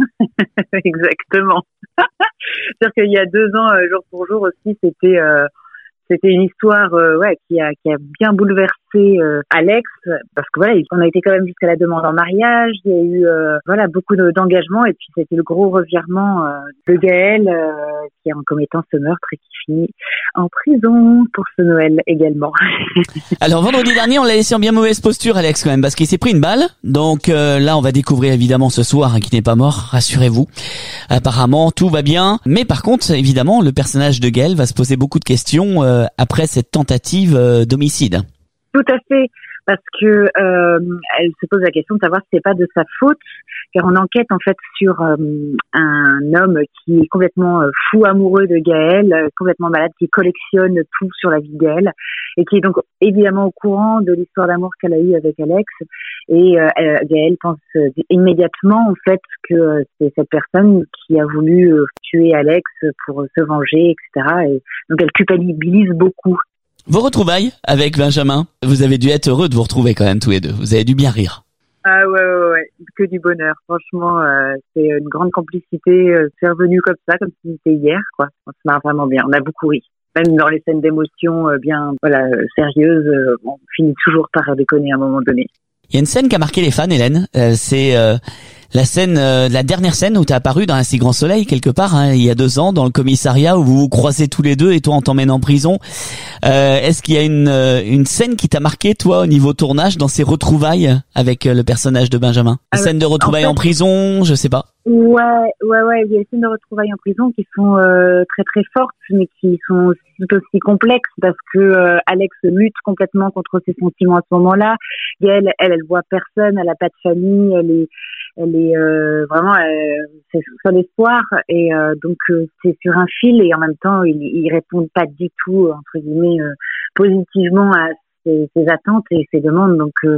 Exactement. C'est-à-dire qu'il y a deux ans, euh, jour pour jour aussi, c'était... Euh C'était une histoire euh, ouais, qui a, qui a bien bouleversé euh, Alex, parce que voilà, on a été quand même jusqu'à la demande en mariage, il y a eu euh, voilà beaucoup de, d'engagement, et puis c'était le gros revirement euh, de Gaëlle euh, qui est en commettant ce meurtre et qui finit en prison pour ce Noël également. Alors vendredi dernier, on l'a laissé en bien mauvaise posture, Alex, quand même, parce qu'il s'est pris une balle. Donc euh, là, on va découvrir évidemment ce soir hein, qu'il n'est pas mort, rassurez-vous. Apparemment, tout va bien. Mais par contre, évidemment, le personnage de Gaëlle va se poser beaucoup de questions euh, après cette tentative euh, d'homicide. Tout à fait, parce que euh, elle se pose la question de savoir si c'est pas de sa faute, car on enquête en fait sur euh, un homme qui est complètement euh, fou amoureux de Gaëlle, euh, complètement malade, qui collectionne tout sur la vie de Gaëlle, et qui est donc évidemment au courant de l'histoire d'amour qu'elle a eue avec Alex. Et euh, Gaëlle pense euh, immédiatement en fait que euh, c'est cette personne qui a voulu euh, tuer Alex pour euh, se venger, et cetera. Et donc elle culpabilise beaucoup. Vos retrouvailles avec Benjamin, vous avez dû être heureux de vous retrouver quand même tous les deux. Vous avez dû bien rire. Ah ouais, ouais, ouais, que du bonheur. Franchement, euh, c'est une grande complicité. Euh, c'est revenu comme ça, comme si c'était hier, quoi. On se marre vraiment bien. On a beaucoup ri. Même dans les scènes d'émotion euh, bien, voilà, euh, sérieuses, euh, on finit toujours par déconner à un moment donné. Il y a une scène qui a marqué les fans, Hélène. Euh, c'est euh, la scène, euh, la dernière scène où tu as apparu dans Un si grand soleil quelque part, hein, il y a deux ans, dans le commissariat où vous vous croisez tous les deux et toi on t'emmène en prison. Euh, est-ce qu'il y a une euh, une scène qui t'a marqué toi au niveau tournage dans ces retrouvailles avec euh, le personnage de Benjamin? Une Ah, scène de retrouvailles en, fait, en prison, je sais pas. Ouais, ouais, ouais. Il y a des scènes de retrouvailles en prison qui sont euh, très très fortes, mais qui sont tout aussi complexes parce que euh, Alex lutte complètement contre ses sentiments à ce moment-là. Gaëlle, elle, elle voit personne, elle a pas de famille, elle est, elle est euh, vraiment, euh, c'est son espoir et euh, donc euh, c'est sur un fil et en même temps ils, ils répondent pas du tout entre guillemets euh, positivement à ses, ses attentes et ses demandes. Donc euh,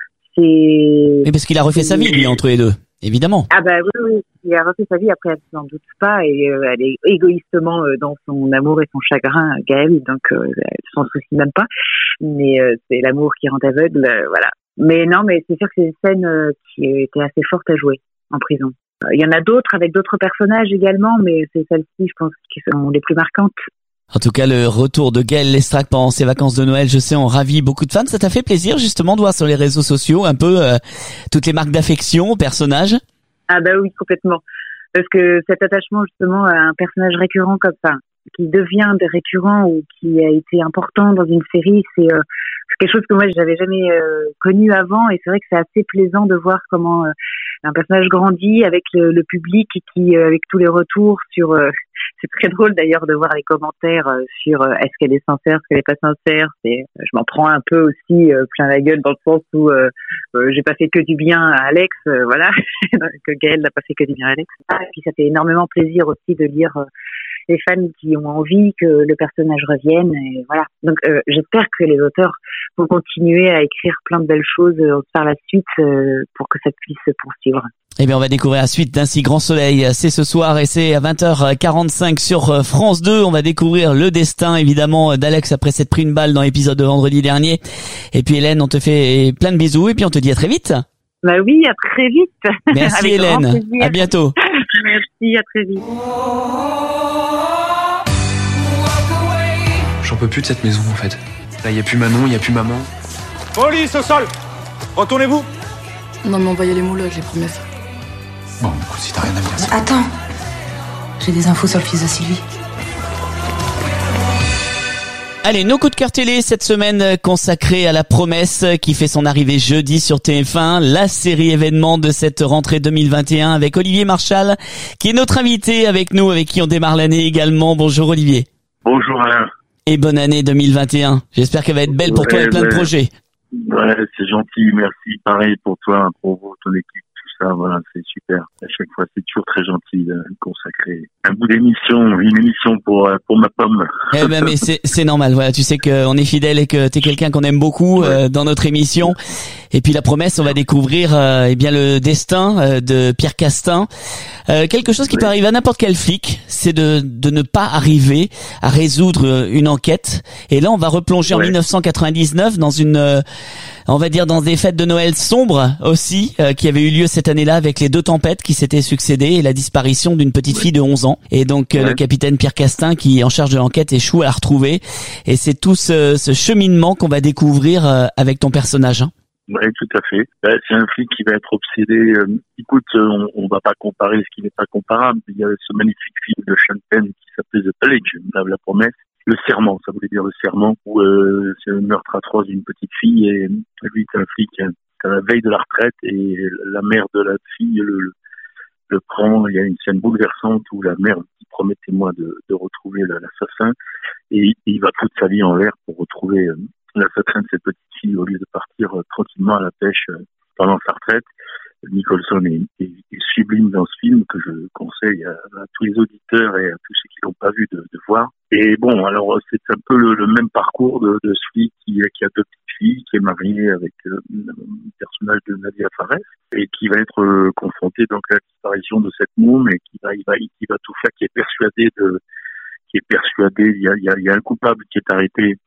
c'est. Mais parce qu'il a refait sa vie lui entre les deux. Évidemment. Ah bah oui, oui, il a refait sa vie, après elle s'en doute pas, et euh, elle est égoïstement euh, dans son amour et son chagrin, Gaëlle, donc euh, elle s'en soucie même pas, mais euh, c'est l'amour qui rend aveugle, euh, voilà. Mais non, mais c'est sûr que c'est une scène euh, qui était assez forte à jouer en prison. Il y en a d'autres avec d'autres personnages également, mais c'est celles-ci, je pense, qui sont les plus marquantes. En tout cas, le retour de Gaëlle Lestrac pendant ses vacances de Noël, je sais, on ravit beaucoup de fans. Ça t'a fait plaisir justement de voir sur les réseaux sociaux un peu euh, toutes les marques d'affection au personnage? Ah bah oui, complètement. Parce que cet attachement justement à un personnage récurrent comme ça, qui devient des récurrents ou qui a été important dans une série, c'est euh, quelque chose que moi j'avais jamais euh, connu avant, et c'est vrai que c'est assez plaisant de voir comment euh, un personnage grandit avec le, le public et qui euh, avec tous les retours sur euh, c'est très drôle d'ailleurs de voir les commentaires euh, sur euh, est-ce qu'elle est sincère, est-ce qu'elle est pas sincère. C'est, je m'en prends un peu aussi euh, plein la gueule dans le sens où euh, euh, j'ai pas fait que du bien à Alex, euh, voilà, que Gaëlle n'a pas fait que du bien à Alex. Et puis ça fait énormément plaisir aussi de lire euh, les fans qui ont envie que le personnage revienne, et voilà. Donc euh, j'espère que les auteurs vont continuer à écrire plein de belles choses euh, par la suite euh, pour que ça puisse se poursuivre. Eh bien, on va découvrir la suite d'Un si grand soleil. C'est ce soir et c'est à vingt heures quarante-cinq sur France deux. On va découvrir le destin, évidemment, d'Alex après s'être pris une balle dans l'épisode de vendredi dernier. Et puis, Hélène, on te fait plein de bisous et puis on te dit à très vite. Bah oui, à très vite. Merci Hélène. À bientôt. Merci, à très vite. J'en peux plus de cette maison, en fait. Là, il n'y a plus Manon, il n'y a plus maman. Police au sol! Retournez-vous! Non, mais on va y aller mollo avec les premiers. Bon, écoute, si t'as rien à me dire, c'est... Attends, j'ai des infos sur le fils de Sylvie. Allez, nos coups de cœur télé cette semaine consacrés à La Promesse qui fait son arrivée jeudi sur T F un, la série événement de cette rentrée deux mille vingt et un avec Olivier Marchal qui est notre invité avec nous, avec qui on démarre l'année également. Bonjour Olivier. Bonjour Alain. Et bonne année deux mille vingt et un. J'espère qu'elle va être belle pour ouais, toi et plein ouais. de projets. Ouais, c'est gentil, merci. Pareil pour toi, pour vous, ton équipe. Ça, voilà, c'est super. À chaque fois, c'est toujours très gentil de consacrer un bout d'émission, une émission pour pour ma pomme. Eh ben, mais c'est c'est normal. Voilà, tu sais qu'on est fidèle et que t'es quelqu'un qu'on aime beaucoup ouais. euh, dans notre émission. Et puis La Promesse, on va découvrir euh, eh bien le destin euh, de Pierre Castin. Euh, quelque chose qui ouais. peut arriver à n'importe quel flic, c'est de de ne pas arriver à résoudre une enquête. Et là, on va replonger ouais. en dix-neuf cent quatre-vingt-dix-neuf dans une euh, on va dire dans des fêtes de Noël sombres aussi, euh, qui avaient eu lieu cette année-là avec les deux tempêtes qui s'étaient succédées et la disparition d'une petite fille de onze ans. Et donc, euh, ouais. le capitaine Pierre Castin, qui est en charge de l'enquête, échoue à la retrouver. Et c'est tout ce, ce cheminement qu'on va découvrir euh, avec ton personnage. Hein. Oui, tout à fait. Euh, c'est un flic qui va être obsédé. Euh, écoute, on, on va pas comparer ce qui n'est pas comparable. Il y a ce magnifique film de Sean Penn qui s'appelait The Pledge, la, la promesse. Le serment, ça voulait dire le serment, où euh, c'est un meurtre atroce d'une petite fille et lui c'est un flic à la veille de la retraite et la mère de la fille le, le, le prend. Il y a une scène bouleversante où la mère dit promettez-moi de, de retrouver l'assassin et, et il va foutre sa vie en l'air pour retrouver euh, l'assassin de cette petite fille au lieu de partir euh, tranquillement à la pêche euh, pendant sa retraite. Nicholson est, est, est sublime dans ce film que je conseille à, à tous les auditeurs et à tous ceux qui l'ont pas vu de, de voir. Et bon, alors c'est un peu le, le même parcours de, de celui qui, qui a deux petites filles, qui est marié avec euh, le personnage de Nadia Fares et qui va être euh, confronté donc à la disparition de cette môme et qui va, il va, qui va tout faire, qui est persuadé de, qui est persuadé, il y a, il y a, il y a un coupable qui est arrêté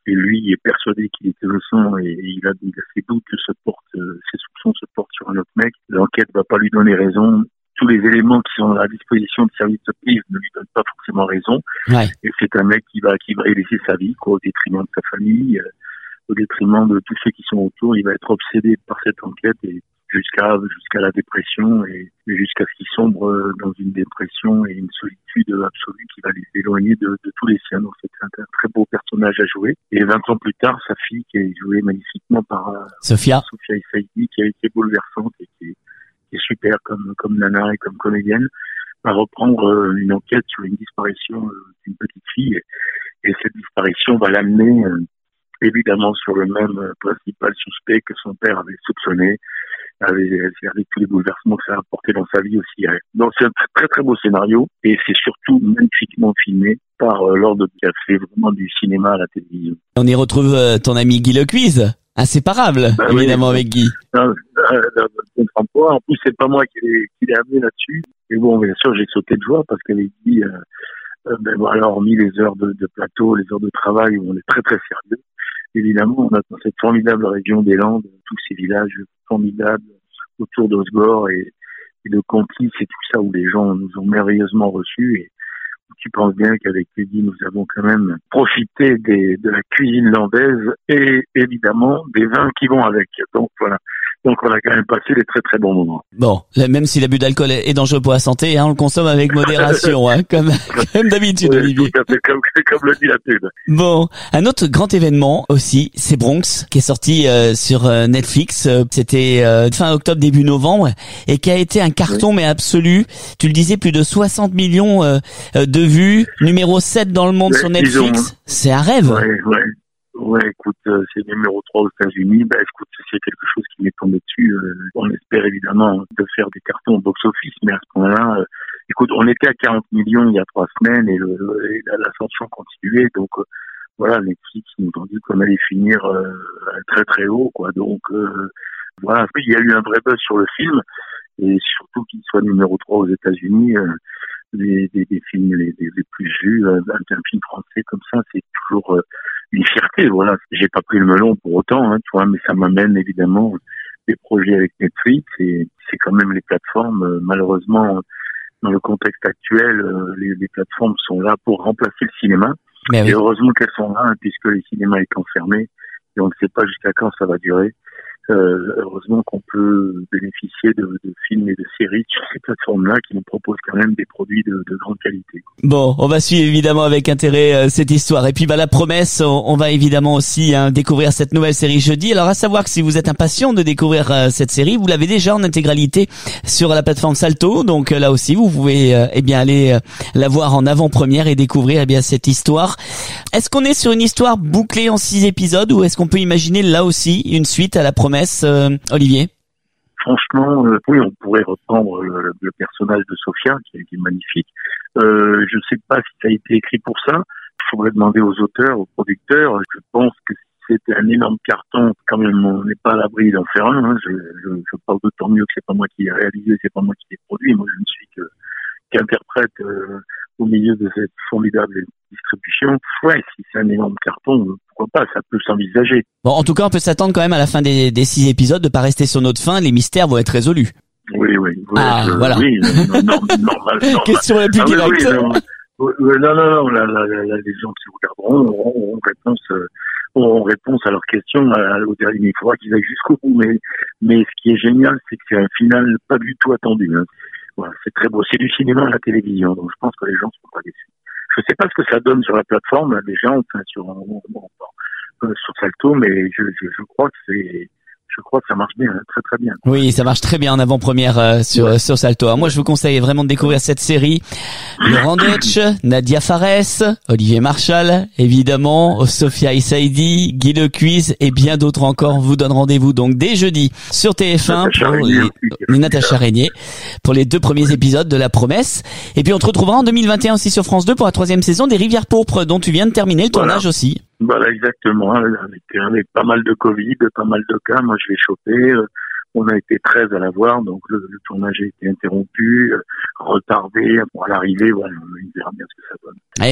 Et lui, il est persuadé qu'il était innocent et il a, il a ses doutes se portent, ses soupçons se portent sur un autre mec. L'enquête va pas lui donner raison. Tous les éléments qui sont à la disposition du service de police ne lui donnent pas forcément raison. Ouais. Et c'est un mec qui va, qui va y laisser sa vie, quoi, au détriment de sa famille, euh, au détriment de tous ceux qui sont autour. Il va être obsédé par cette enquête et jusqu'à, jusqu'à la dépression et, et jusqu'à ce qu'il sombre dans une dépression et une solitude absolue qui va l'éloigner de, de tous les siens. Donc c'est un, un très beau personnage à jouer. Et vingt ans plus tard, sa fille, qui est jouée magnifiquement par euh, Sophia. Sophia Saidi, qui a été bouleversante et qui est, qui est super comme, comme nana et comme comédienne, va reprendre euh, une enquête sur une disparition euh, d'une petite fille. Et, et cette disparition va l'amener euh, évidemment sur le même euh, principal suspect que son père avait soupçonné, avec, avec tous les bouleversements que ça a apporté dans sa vie aussi. Donc c'est un très très, très beau scénario et c'est surtout magnifiquement filmé par euh, Lord qui a fait vraiment du cinéma à la télévision. On y retrouve euh, ton ami Guy Lequize, inséparable, bah, évidemment, oui, avec Guy. Non, euh, euh, en plus, c'est pas moi qui l'ai, qui l'ai amené là-dessus. Et bon, bien sûr, j'ai sauté de joie parce qu'avec Guy, euh, euh, ben voilà, hormis les heures de, de plateau, les heures de travail où on est très très sérieux, évidemment, on a dans cette formidable région des Landes, tous ces villages formidables autour d'Osgore et, et de Contis, c'est tout ça où les gens nous ont merveilleusement reçus. Et tu penses bien qu'avec Guy, nous avons quand même profité des, de la cuisine landaise et évidemment des vins qui vont avec. Donc voilà. Donc on a quand même passé des très très bons moments. Bon, même si l'abus d'alcool est dangereux pour la santé, hein, on le consomme avec modération, hein, comme, comme d'habitude, oui, Olivier. Tout à fait, comme, comme le dit la pub. Bon, un autre grand événement aussi, c'est Bronx, qui est sorti euh, sur euh, Netflix. C'était euh, fin octobre, début novembre, et qui a été un carton, oui, mais absolu. Tu le disais, plus de soixante millions euh, de vues, numéro sept dans le monde ouais, sur Netflix. Ont... C'est un rêve. Ouais, ouais. Ouais, écoute, euh, c'est numéro trois aux États-Unis. Bah, écoute, c'est quelque chose qui m'est tombé dessus. Euh, on espère évidemment de faire des cartons au box-office, mais à ce moment-là, euh, écoute, on était à quarante millions il y a trois semaines et, le, et l'ascension continuait. Donc, euh, voilà, Netflix nous ont dit qu'on allait finir euh, très très haut, quoi. Donc, euh, voilà, il y a eu un vrai buzz sur le film et surtout qu'il soit numéro trois aux États-Unis. Euh, des, des, des films les, les, les plus vus, euh, un film français comme ça, c'est toujours euh, une fierté, voilà. J'ai pas pris le melon pour autant, hein, tu vois, mais ça m'amène évidemment des projets avec Netflix et c'est quand même les plateformes, euh, malheureusement, dans le contexte actuel, euh, les, les plateformes sont là pour remplacer le cinéma. Mais oui. Et heureusement qu'elles sont là, hein, puisque les cinémas étant fermés, et on ne sait pas jusqu'à quand ça va durer. Euh, heureusement qu'on peut bénéficier de, de films et de séries sur ces plateformes-là qui nous proposent quand même des produits de, de grande qualité. Bon, on va suivre évidemment avec intérêt euh, cette histoire. Et puis bah la promesse, on, on va évidemment aussi hein, découvrir cette nouvelle série jeudi. Alors à savoir que si vous êtes impatient de découvrir euh, cette série, vous l'avez déjà en intégralité sur la plateforme Salto. Donc euh, là aussi, vous pouvez euh, eh bien aller euh, la voir en avant-première et découvrir eh bien cette histoire. Est-ce qu'on est sur une histoire bouclée en six épisodes ou est-ce qu'on peut imaginer là aussi une suite à la promesse? Euh, Olivier? Franchement, euh, oui, on pourrait reprendre le, le personnage de Sophia, qui est, qui est magnifique. Euh, je ne sais pas si ça a été écrit pour ça. Il faudrait demander aux auteurs, aux producteurs. Je pense que c'était un énorme carton. Quand même, on n'est pas à l'abri d'en faire un. Hein. Je, je, je parle d'autant mieux que c'est pas moi qui l'ai réalisé, c'est pas moi qui l'ai produit. Moi, je ne suis que qu'interprète euh, au milieu de cette formidable distribution. Ouais, si c'est un énorme carton, pourquoi pas, ça peut s'envisager. Bon, en tout cas, on peut s'attendre quand même à la fin des, des six épisodes de pas rester sur notre fin. Les mystères vont être résolus. Oui, oui. oui ah, je, voilà. Oui, non, non, normal, normal. Question la plus ah, directe. Oui, oui, non, non, non, non, la, la, la, les gens qui regarderont auront, auront réponse, euh, auront réponse à leurs questions à, au dernier. Il faudra qu'ils aillent jusqu'au bout. Mais, mais ce qui est génial, c'est que c'est un final pas du tout attendu. Hein. Voilà, c'est très beau. C'est du cinéma à la télévision, donc je pense que les gens ne seront pas déçus. Je sais pas ce que ça donne sur la plateforme, déjà, enfin, sur, bon, bon, sur Salto, mais je, je, je crois que c'est, je crois que ça marche bien, très très bien. Oui, ça marche très bien en avant-première euh, sur ouais. sur Salto. Alors moi, je vous conseille vraiment de découvrir cette série. Laurent Deutsch, Nadia Fares, Olivier Marchal, évidemment, Sophia Saidi, Guy Lequize et bien d'autres encore. On vous donne rendez-vous donc dès jeudi sur T F un Natacha pour Régnier, les, Natacha Régnier pour les deux premiers épisodes de La Promesse. Et puis on te retrouvera en deux mille vingt et un aussi sur France deux pour la troisième saison des Rivières Pourpres dont tu viens de terminer le voilà. tournage aussi. Voilà, exactement. Avec, avec pas mal de Covid, pas mal de cas. Moi, je l'ai chopé. On a été treize à la voir, donc le, le tournage a été interrompu, retardé. Pour l'arrivée, voilà, on verra bien ce que ça donne. Eh oui.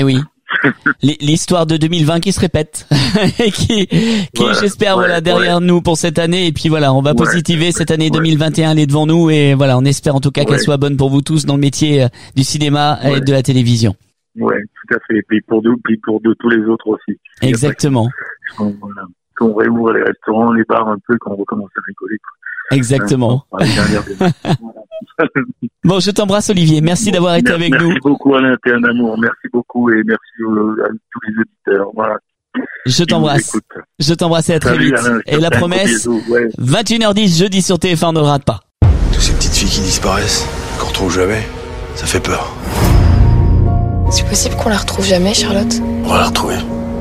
L'histoire de deux mille vingt qui se répète et qui, qui voilà, j'espère, ouais, voilà, derrière ouais. nous pour cette année. Et puis voilà, on va ouais, positiver ouais, cette année ouais. deux mille vingt et un, elle est devant nous. Et voilà, on espère en tout cas ouais. qu'elle soit bonne pour vous tous dans le métier du cinéma ouais. et de la télévision. Ouais, tout à fait. Et puis pour nous, puis pour de tous les autres aussi. Exactement. Qu'on voilà, qu'on réouvre les restaurants, les bars un peu, qu'on recommence à rigoler. Exactement. Bon, je t'embrasse Olivier. Merci bon, d'avoir été merci, avec merci nous. Merci beaucoup Alain, t'es un amour. Merci beaucoup et merci à tous les auditeurs. Voilà. Je t'embrasse. Je t'embrasse et à très Salut, vite. Alain, et la promesse, ouais. vingt et une heures dix jeudi sur T F un, on ne le rate pas. Toutes ces petites filles qui disparaissent, qu'on retrouve jamais, ça fait peur. C'est possible qu'on la retrouve jamais, Charlotte? On va la retrouver.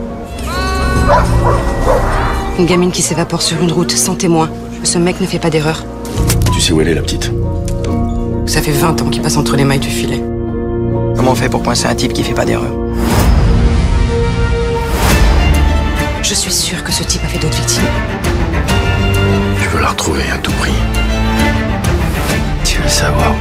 Une gamine qui s'évapore sur une route sans témoin. Ce mec ne fait pas d'erreur. Tu sais où elle est, la petite? Ça fait vingt ans qu'il passe entre les mailles du filet. Comment on fait pour coincer un type qui fait pas d'erreur? Je suis sûre que ce type a fait d'autres victimes. Je veux la retrouver à tout prix. Tu veux savoir?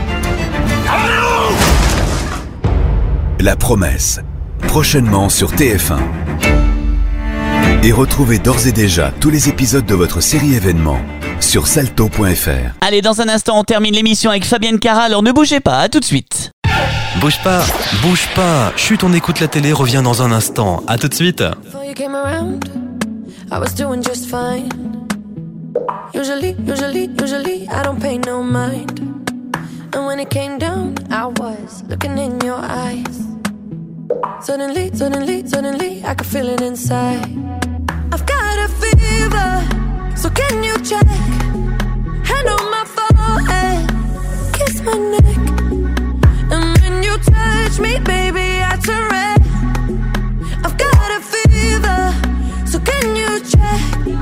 La promesse, prochainement sur T F un. Et retrouvez d'ores et déjà tous les épisodes de votre série événement sur salto point f r. Allez, dans un instant, on termine l'émission avec Fabienne Cara, alors ne bougez pas, à tout de suite. Bouge pas, bouge pas. Chut, on écoute la télé, revient dans un instant. À tout de suite. Usually, usually, usually, I don't pay no mind. And when it came down, I was looking in your eyes. Suddenly, suddenly, suddenly, I could feel it inside. I've got a fever, so can you check? Hand on my forehead, kiss my neck. And when you touch me, baby, I turn red. I've got a fever, so can you check?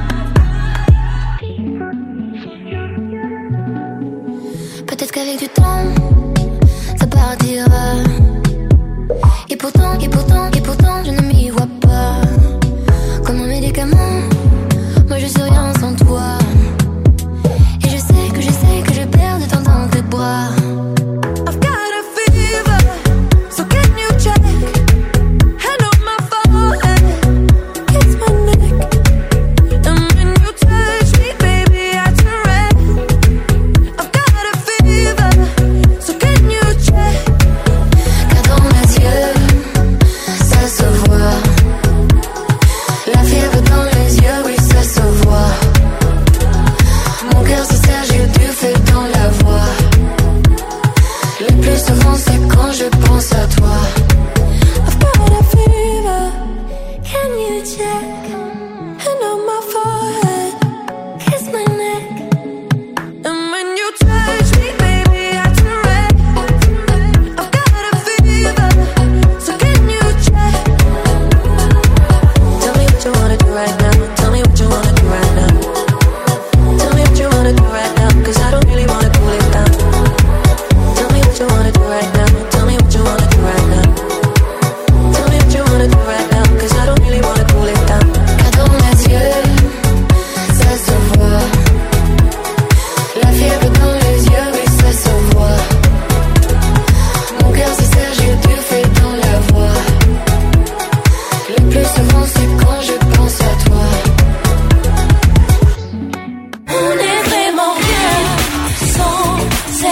Peut-être qu'avec du temps, ça partira. Et pourtant, et pourtant, et pourtant, je ne m'y vois pas. Comme un médicament, moi je suis rien sans toi. Et je sais que je sais que je perds de temps dans tes bras. I've got a fever, so can you check? Hand on my forehead, kiss my neck. And when you touch me, baby, I turn red. I've got a fever, so can you check? Car dans mes yeux, ça se voit. La fièvre dans les yeux, oui, ça se voit. Mon cœur se serre, j'ai du feu dans la voix. Le plus souvent, c'est quand je pense à toi. I've got a fever, can you check? Hand on my forehead, kiss my neck. And when you touch me, baby, I turn red. I've got a fever, so can you check? Tell me what you wanna do right now. Tell me what you wanna do right now. Tell me what you wanna do right now, cause I don't really wanna cool it down. Tell me what you wanna do right now. Tell me what you wanna do right now. Tell me what you wanna do right now, cause I don't really wanna cool it down. Car dans mes yeux, ça se voit. La fièvre dans les yeux, oui, ça se voit. Mon cœur se serre, j'ai du feu dans la voix. Le plus souvent, c'est quand je pense à toi. On est vraiment bien sans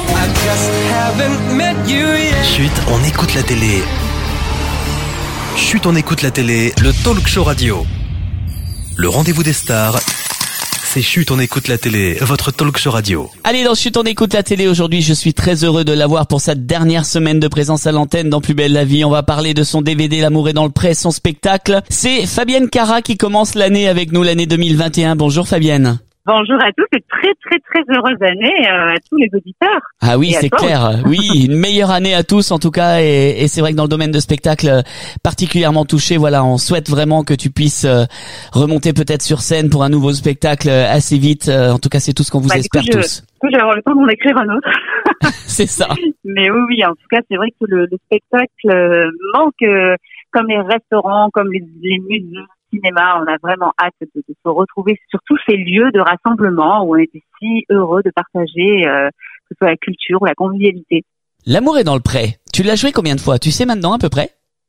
elle. Chut, on écoute la télé. Chut, on écoute la télé, le talk show radio. Le rendez-vous des stars, c'est Chut, on écoute la télé, votre talk show radio. Allez, dans Chut, on écoute la télé. Aujourd'hui, je suis très heureux de l'avoir pour sa dernière semaine de présence à l'antenne dans Plus belle la vie. On va parler de son D V D L'amour est dans le pré, son spectacle. C'est Fabienne Cara qui commence l'année avec nous, l'année deux mille vingt et un. Bonjour Fabienne. Bonjour à tous et très très très heureuse année euh, à tous les auditeurs. Ah oui, et c'est clair. Oui, une meilleure année à tous en tout cas. Et, et c'est vrai que dans le domaine de spectacle particulièrement touché, voilà, on souhaite vraiment que tu puisses euh, remonter peut-être sur scène pour un nouveau spectacle assez vite. Euh, en tout cas, c'est tout ce qu'on vous bah, espère coup, je, tous. Du coup, je vais avoir le temps d'en écrire un autre. C'est ça. Mais oui, oui, en tout cas, c'est vrai que le, le spectacle manque, euh, comme les restaurants, comme les, les musées. Cinéma, on a vraiment hâte de, de se retrouver sur tous ces lieux de rassemblement où on était si heureux de partager euh, que ce soit la culture ou la convivialité. L'amour est dans le pré. Tu l'as joué combien de fois? Tu sais maintenant à peu près?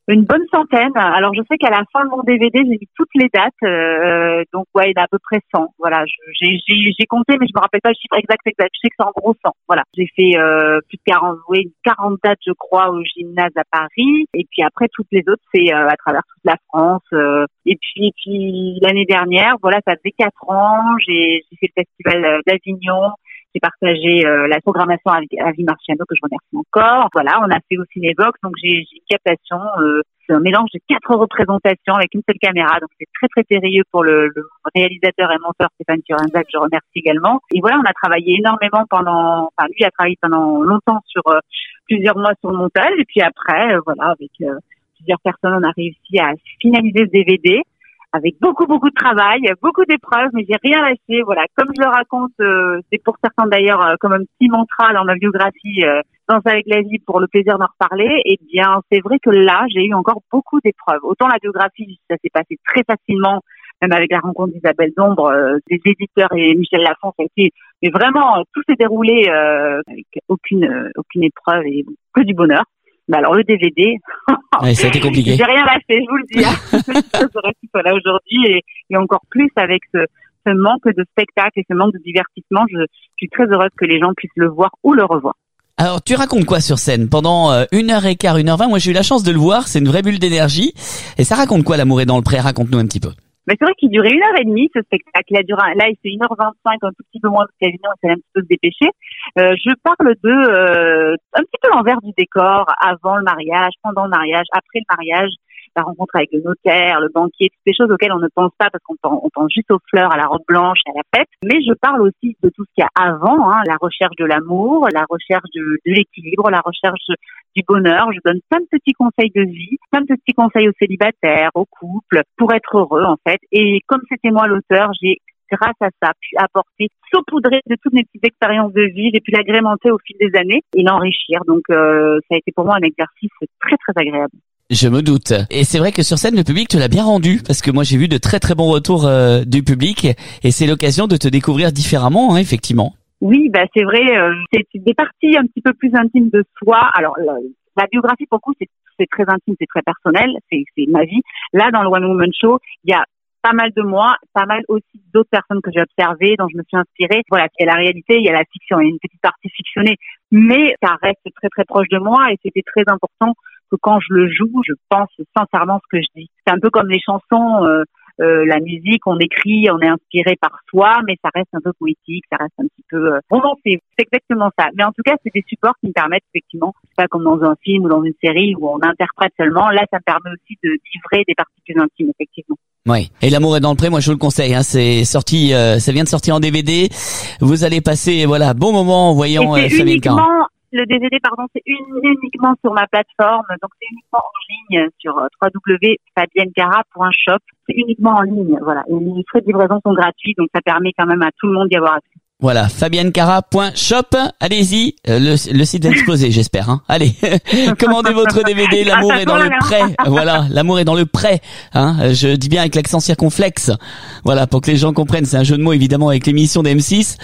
Une bonne centaine. Alors, je sais qu'à la fin de mon D V D, j'ai mis toutes les dates. Euh, donc, ouais, il y en a à peu près cent. Voilà, je, j'ai, j'ai, j'ai compté, mais je me rappelle pas le chiffre exact, exact. Je sais que c'est en gros cent. Voilà. J'ai fait euh, plus de quarante, ouais, quarante dates, je crois, au gymnase à Paris. Et puis après, toutes les autres, c'est euh, à travers toute la France. Euh, et puis, et puis l'année dernière, voilà, ça faisait quatre ans. J'ai, j'ai fait le festival d'Avignon. J'ai partagé euh, la programmation avec Avi Marciano, que je remercie encore. Voilà, on a fait au Cinévox, donc j'ai, j'ai une captation. Euh, c'est un mélange de quatre représentations avec une seule caméra, donc c'est très très périlleux pour le, le réalisateur et monteur Stéphane Fiorenza, que je remercie également. Et voilà, on a travaillé énormément pendant, enfin lui a travaillé pendant longtemps sur euh, plusieurs mois sur le montage, et puis après, euh, voilà, avec euh, plusieurs personnes, on a réussi à finaliser ce D V D. Avec beaucoup, beaucoup de travail, beaucoup d'épreuves, mais j'ai rien lâché. Voilà, comme je le raconte, euh, c'est pour certains d'ailleurs euh, comme un petit mantra dans ma biographie, euh, Danse avec la vie, pour le plaisir d'en reparler. Eh bien, c'est vrai que là, j'ai eu encore beaucoup d'épreuves. Autant la biographie, ça s'est passé très facilement, même avec la rencontre d'Isabelle Dombre, euh, des éditeurs et Michel Lafon, ça a été, mais vraiment, euh, tout s'est déroulé euh, avec aucune, euh, aucune épreuve et que du bonheur. Mais alors le D V D, ouais, ça a été compliqué. J'ai rien lâché, je vous le dis. Hein. Je serais plus là aujourd'hui et, et encore plus avec ce, ce manque de spectacle et ce manque de divertissement. Je, je suis très heureuse que les gens puissent le voir ou le revoir. Alors, tu racontes quoi sur scène? Pendant euh, une heure et quart, une heure vingt, moi j'ai eu la chance de le voir, c'est une vraie bulle d'énergie. Et ça raconte quoi, L'amour est dans le pré? Raconte-nous un petit peu. Mais c'est vrai qu'il durait une heure et demie, ce spectacle. Il a duré, là, il fait une heure vingt-cinq, un tout petit peu moins, parce qu'Avignon, il fallait un petit peu se dépêcher. Euh, je parle de, euh, un petit peu l'envers du décor, avant le mariage, pendant le mariage, après le mariage, la rencontre avec le notaire, le banquier, toutes ces choses auxquelles on ne pense pas parce qu'on pense, on pense juste aux fleurs, à la robe blanche, à la fête. Mais je parle aussi de tout ce qu'il y a avant, hein, la recherche de l'amour, la recherche de, de l'équilibre, la recherche du bonheur. Je donne plein de petits conseils de vie, plein de petits conseils aux célibataires, aux couples, pour être heureux, en fait. Et comme c'était moi l'auteur, j'ai, grâce à ça, pu apporter, saupoudrer de toutes mes petites expériences de vie, j'ai pu l'agrémenter au fil des années et l'enrichir. Donc, euh, ça a été pour moi un exercice très, très agréable. Je me doute. Et c'est vrai que sur scène, le public te l'a bien rendu, parce que moi j'ai vu de très très bons retours euh, du public, et c'est l'occasion de te découvrir différemment, hein, effectivement. Oui, bah c'est vrai, euh, c'est des parties un petit peu plus intimes de soi. Alors la, la biographie pour le coup, c'est, c'est très intime, c'est très personnel, c'est, c'est ma vie. Là, dans le One Woman Show, il y a pas mal de moi, pas mal aussi d'autres personnes que j'ai observées, dont je me suis inspirée. Voilà, il y a la réalité, il y a la fiction, il y a une petite partie fictionnée, mais ça reste très très proche de moi, et c'était très important que quand je le joue, je pense sincèrement ce que je dis. C'est un peu comme les chansons, euh, euh, la musique, on écrit, on est inspiré par soi, mais ça reste un peu poétique, ça reste un petit peu euh, romancé. C'est exactement ça. Mais en tout cas, c'est des supports qui me permettent effectivement, c'est pas comme dans un film ou dans une série où on interprète seulement. Là, ça me permet aussi de livrer des parties plus intimes, effectivement. Oui. Et L'amour est dans le pré, moi je vous le conseille, hein, c'est sorti, euh, ça vient de sortir en D V D. Vous allez passer, voilà, bon moment en voyant euh, Fabienne Carat. Le D V D, pardon, c'est uniquement sur ma plateforme, donc c'est uniquement en ligne sur w w w point fabienne carat point shop. C'est uniquement en ligne, voilà. Et les frais de livraison sont gratuits, donc ça permet quand même à tout le monde d'y avoir accès. Voilà, fabienne carat point shop. Allez-y, le, le site va exploser, j'espère. Hein. Allez, commandez votre D V D. L'amour est dans le pré. Voilà, l'amour est dans le pré. Hein. Je dis bien avec l'accent circonflexe. Voilà, pour que les gens comprennent. C'est un jeu de mots évidemment avec l'émission d'M six.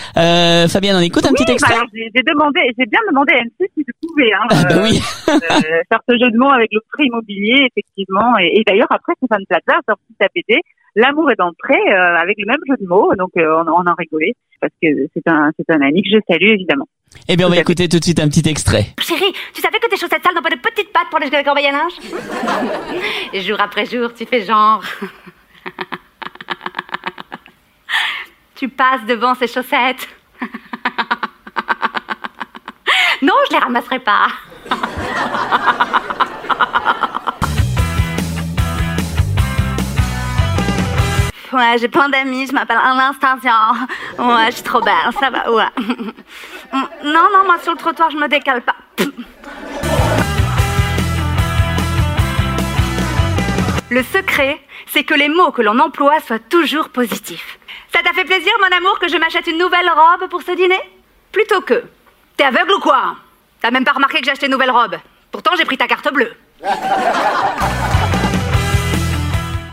Euh, Fabienne, on écoute un oui, petit extrait. Bah, j'ai, j'ai demandé, j'ai bien demandé à M six si je pouvais. Hein, ah, bah euh, oui. euh, faire ce jeu de mots avec le prêt immobilier, effectivement. Et, et d'ailleurs après Stéphane Plaza a sorti sa P D. L'amour est dans le pré, euh, avec le même jeu de mots, donc euh, on, on en rigolait parce que c'est un c'est un ami que je salue évidemment. Eh bien, on va écouter tout de suite un petit extrait. Chérie, tu savais que tes chaussettes sales n'ont pas de petites pattes pour les corbeilles à linge? Et jour après jour, tu fais genre. Tu passes devant ces chaussettes. Non, je les ramasserai pas. Ouais, j'ai plein d'amis, je m'appelle Anastasia. Ouais, je suis trop belle, ça va, ouais. Non, non, moi sur le trottoir, je me décale pas. Le secret, c'est que les mots que l'on emploie soient toujours positifs. Ça t'a fait plaisir, mon amour, que je m'achète une nouvelle robe pour ce dîner? Plutôt que, t'es aveugle ou quoi? T'as même pas remarqué que j'ai acheté une nouvelle robe. Pourtant, j'ai pris ta carte bleue.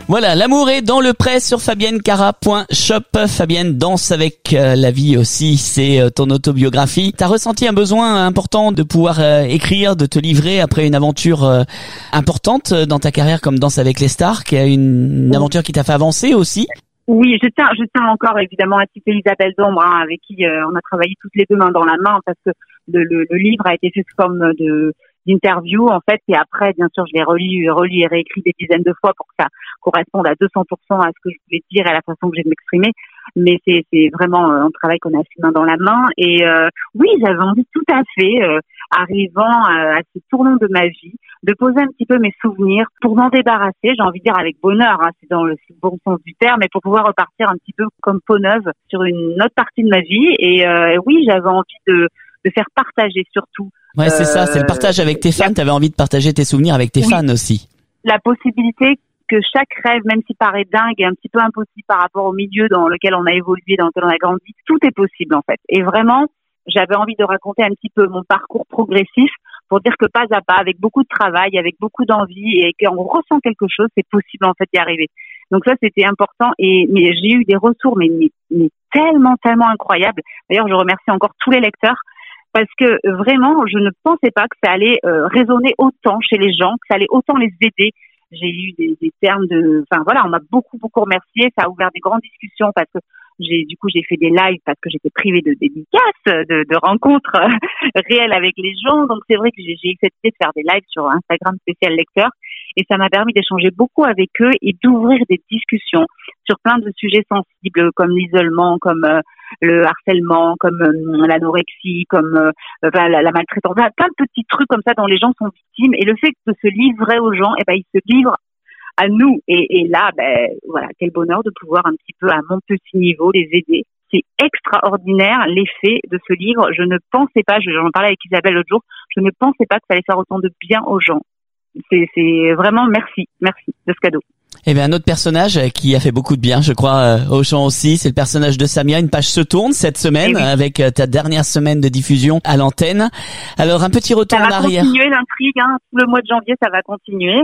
Voilà, l'amour est dans le pré sur fabienne cara point shop. Fabienne, Danse avec euh, la vie aussi, c'est euh, ton autobiographie. T'as ressenti un besoin important de pouvoir euh, écrire, de te livrer après une aventure euh, importante dans ta carrière comme Danse avec les stars, qui a une, une aventure qui t'a fait avancer aussi? Oui, je tiens, je tiens encore évidemment à citer Isabelle Dombre, hein, avec qui euh, on a travaillé toutes les deux mains dans la main, parce que le, le, le livre a été fait sous forme de d'interview en fait, et après bien sûr je l'ai relu, relu et réécrit des dizaines de fois pour que ça corresponde à deux cents pour cent à ce que je voulais dire et à la façon que j'ai de m'exprimer. Mais c'est c'est vraiment un travail qu'on a fait main dans la main. Et euh, oui, j'avais envie tout à fait, euh, arrivant à, à ce tournant de ma vie, de poser un petit peu mes souvenirs pour m'en débarrasser. J'ai envie de dire avec bonheur, hein, c'est dans le bon sens du terme, mais pour pouvoir repartir un petit peu comme peau neuve sur une autre partie de ma vie. Et euh, oui, j'avais envie de de faire partager surtout. Ouais, c'est euh, ça, c'est le partage avec tes fans. T'avais envie de partager tes souvenirs avec tes oui, fans aussi. La possibilité que chaque rêve, même s'il paraît dingue et un petit peu impossible par rapport au milieu dans lequel on a évolué, dans lequel on a grandi, tout est possible en fait. Et vraiment, j'avais envie de raconter un petit peu mon parcours progressif pour dire que pas à pas, avec beaucoup de travail, avec beaucoup d'envie et qu'on ressent quelque chose, c'est possible en fait d'y arriver. Donc ça, c'était important. Et mais j'ai eu des retours mais, mais, mais tellement, tellement incroyables. D'ailleurs, je remercie encore tous les lecteurs. Parce que vraiment, je ne pensais pas que ça allait euh, résonner autant chez les gens, que ça allait autant les aider. J'ai eu des, des termes de, enfin voilà, on m'a beaucoup beaucoup remercié. Ça a ouvert des grandes discussions parce que j'ai, du coup, j'ai fait des lives parce que j'étais privée de dédicaces, de, de rencontres réelles avec les gens. Donc c'est vrai que j'ai, j'ai accepté de faire des lives sur Instagram spécial lecteur et ça m'a permis d'échanger beaucoup avec eux et d'ouvrir des discussions sur plein de sujets sensibles comme l'isolement, comme euh, le harcèlement, comme euh, l'anorexie, comme euh, enfin, la, la maltraitance, plein de petits trucs comme ça dont les gens sont victimes. Et le fait de se livrer aux gens, eh ben ils se livrent à nous. Et, et là, ben voilà, quel bonheur de pouvoir un petit peu à mon petit niveau les aider. C'est extraordinaire l'effet de ce livre. Je ne pensais pas, j'en parlais avec Isabelle l'autre jour, je ne pensais pas que ça allait faire autant de bien aux gens. C'est, c'est vraiment merci, merci de ce cadeau. Eh bien, un autre personnage qui a fait beaucoup de bien, je crois, aux gens aussi, c'est le personnage de Samia. Une page se tourne cette semaine oui. avec ta dernière semaine de diffusion à l'antenne. Alors, un petit retour en arrière. Ça va continuer l'intrigue, hein. Tout le mois de janvier, ça va continuer.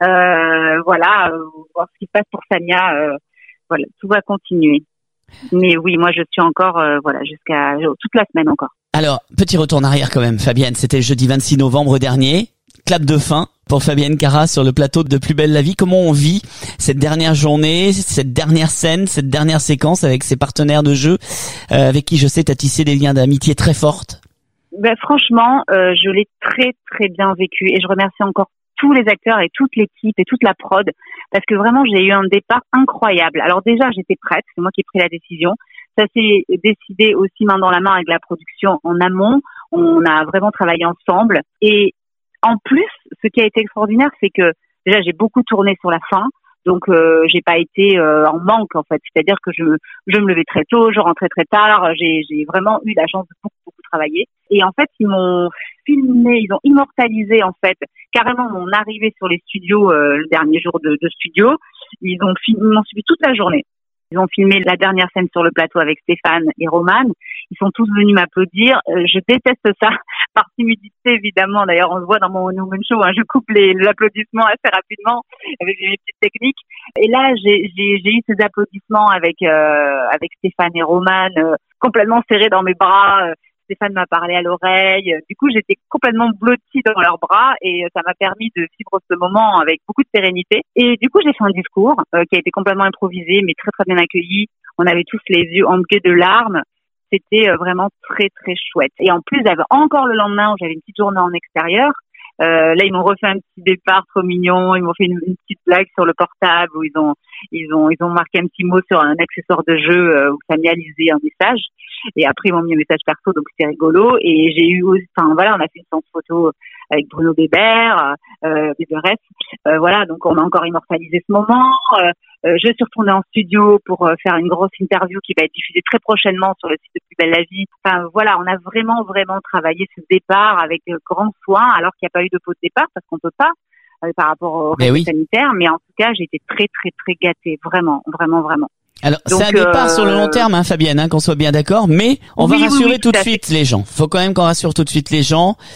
Euh, voilà, euh, voir ce qui se passe pour Samia. Euh, voilà, tout va continuer. Mais oui, moi, je suis encore, euh, voilà, jusqu'à toute la semaine encore. Alors, petit retour en arrière quand même, Fabienne. C'était le jeudi vingt-six novembre dernier. Clap de fin pour Fabienne Cara sur le plateau de Plus belle la vie. Comment on vit cette dernière journée, cette dernière scène, cette dernière séquence avec ses partenaires de jeu, euh, avec qui je sais t'as tissé des liens d'amitié très fortes? Ben franchement, euh, je l'ai très très bien vécu et je remercie encore tous les acteurs et toute l'équipe et toute la prod parce que vraiment j'ai eu un départ incroyable. Alors déjà j'étais prête, c'est moi qui ai pris la décision. Ça s'est décidé aussi main dans la main avec la production en amont. On a vraiment travaillé ensemble et en plus, ce qui a été extraordinaire, c'est que déjà j'ai beaucoup tourné sur la fin, donc euh, j'ai pas été euh, en manque en fait. C'est-à-dire que je me, je me levais très tôt, je rentrais très tard. J'ai, j'ai vraiment eu la chance de beaucoup, beaucoup travailler. Et en fait, ils m'ont filmé, ils ont immortalisé en fait carrément mon arrivée sur les studios euh, le dernier jour de, de studio. Ils ont filmé, ils m'ont suivi toute la journée. Ils ont filmé la dernière scène sur le plateau avec Stéphane et Romane. Ils sont tous venus m'applaudir. Euh, je déteste ça, par timidité évidemment. D'ailleurs, on le voit dans mon Woman Show, hein, je coupe les, l'applaudissement assez rapidement avec mes petites techniques. Et là, j'ai, j'ai, j'ai eu ces applaudissements avec euh, avec Stéphane et Romane, euh, complètement serrés dans mes bras. Euh, Stéphane m'a parlé à l'oreille. Du coup, j'étais complètement blottie dans leurs bras et ça m'a permis de vivre ce moment avec beaucoup de sérénité. Et du coup, j'ai fait un discours euh, qui a été complètement improvisé, mais très très bien accueilli. On avait tous les yeux embués de larmes. C'était euh, vraiment très très chouette. Et en plus, j'avais encore le lendemain où j'avais une petite journée en extérieur. Euh, là, ils m'ont refait un petit départ trop mignon. Ils m'ont fait une, une petite blague sur le portable où ils ont, ils ont, ils ont marqué un petit mot sur un accessoire de jeu euh, où Samia lisait un message. Et après, ils m'ont mis un message perso, donc c'était rigolo. Et j'ai eu, enfin voilà, on a fait une séance photo avec Bruno Bébert, euh, Bébert. Euh, voilà, donc on a encore immortalisé ce moment. Euh, euh, je suis retournée en studio pour euh, faire une grosse interview qui va être diffusée très prochainement sur le site de Plus belle la vie. Enfin voilà, on a vraiment vraiment travaillé ce départ avec euh, grand soin, alors qu'il n'y a pas eu de pot de départ parce qu'on peut pas euh, par rapport au règles oui. sanitaire. Mais en tout cas, j'ai été très très très gâtée, vraiment, vraiment, vraiment. Alors, donc, c'est un départ euh... sur le long terme, hein, Fabienne, hein, qu'on soit bien d'accord, mais on oui, va rassurer oui, oui, tout, tout de suite fait. les gens. Faut quand même qu'on rassure tout de suite les gens.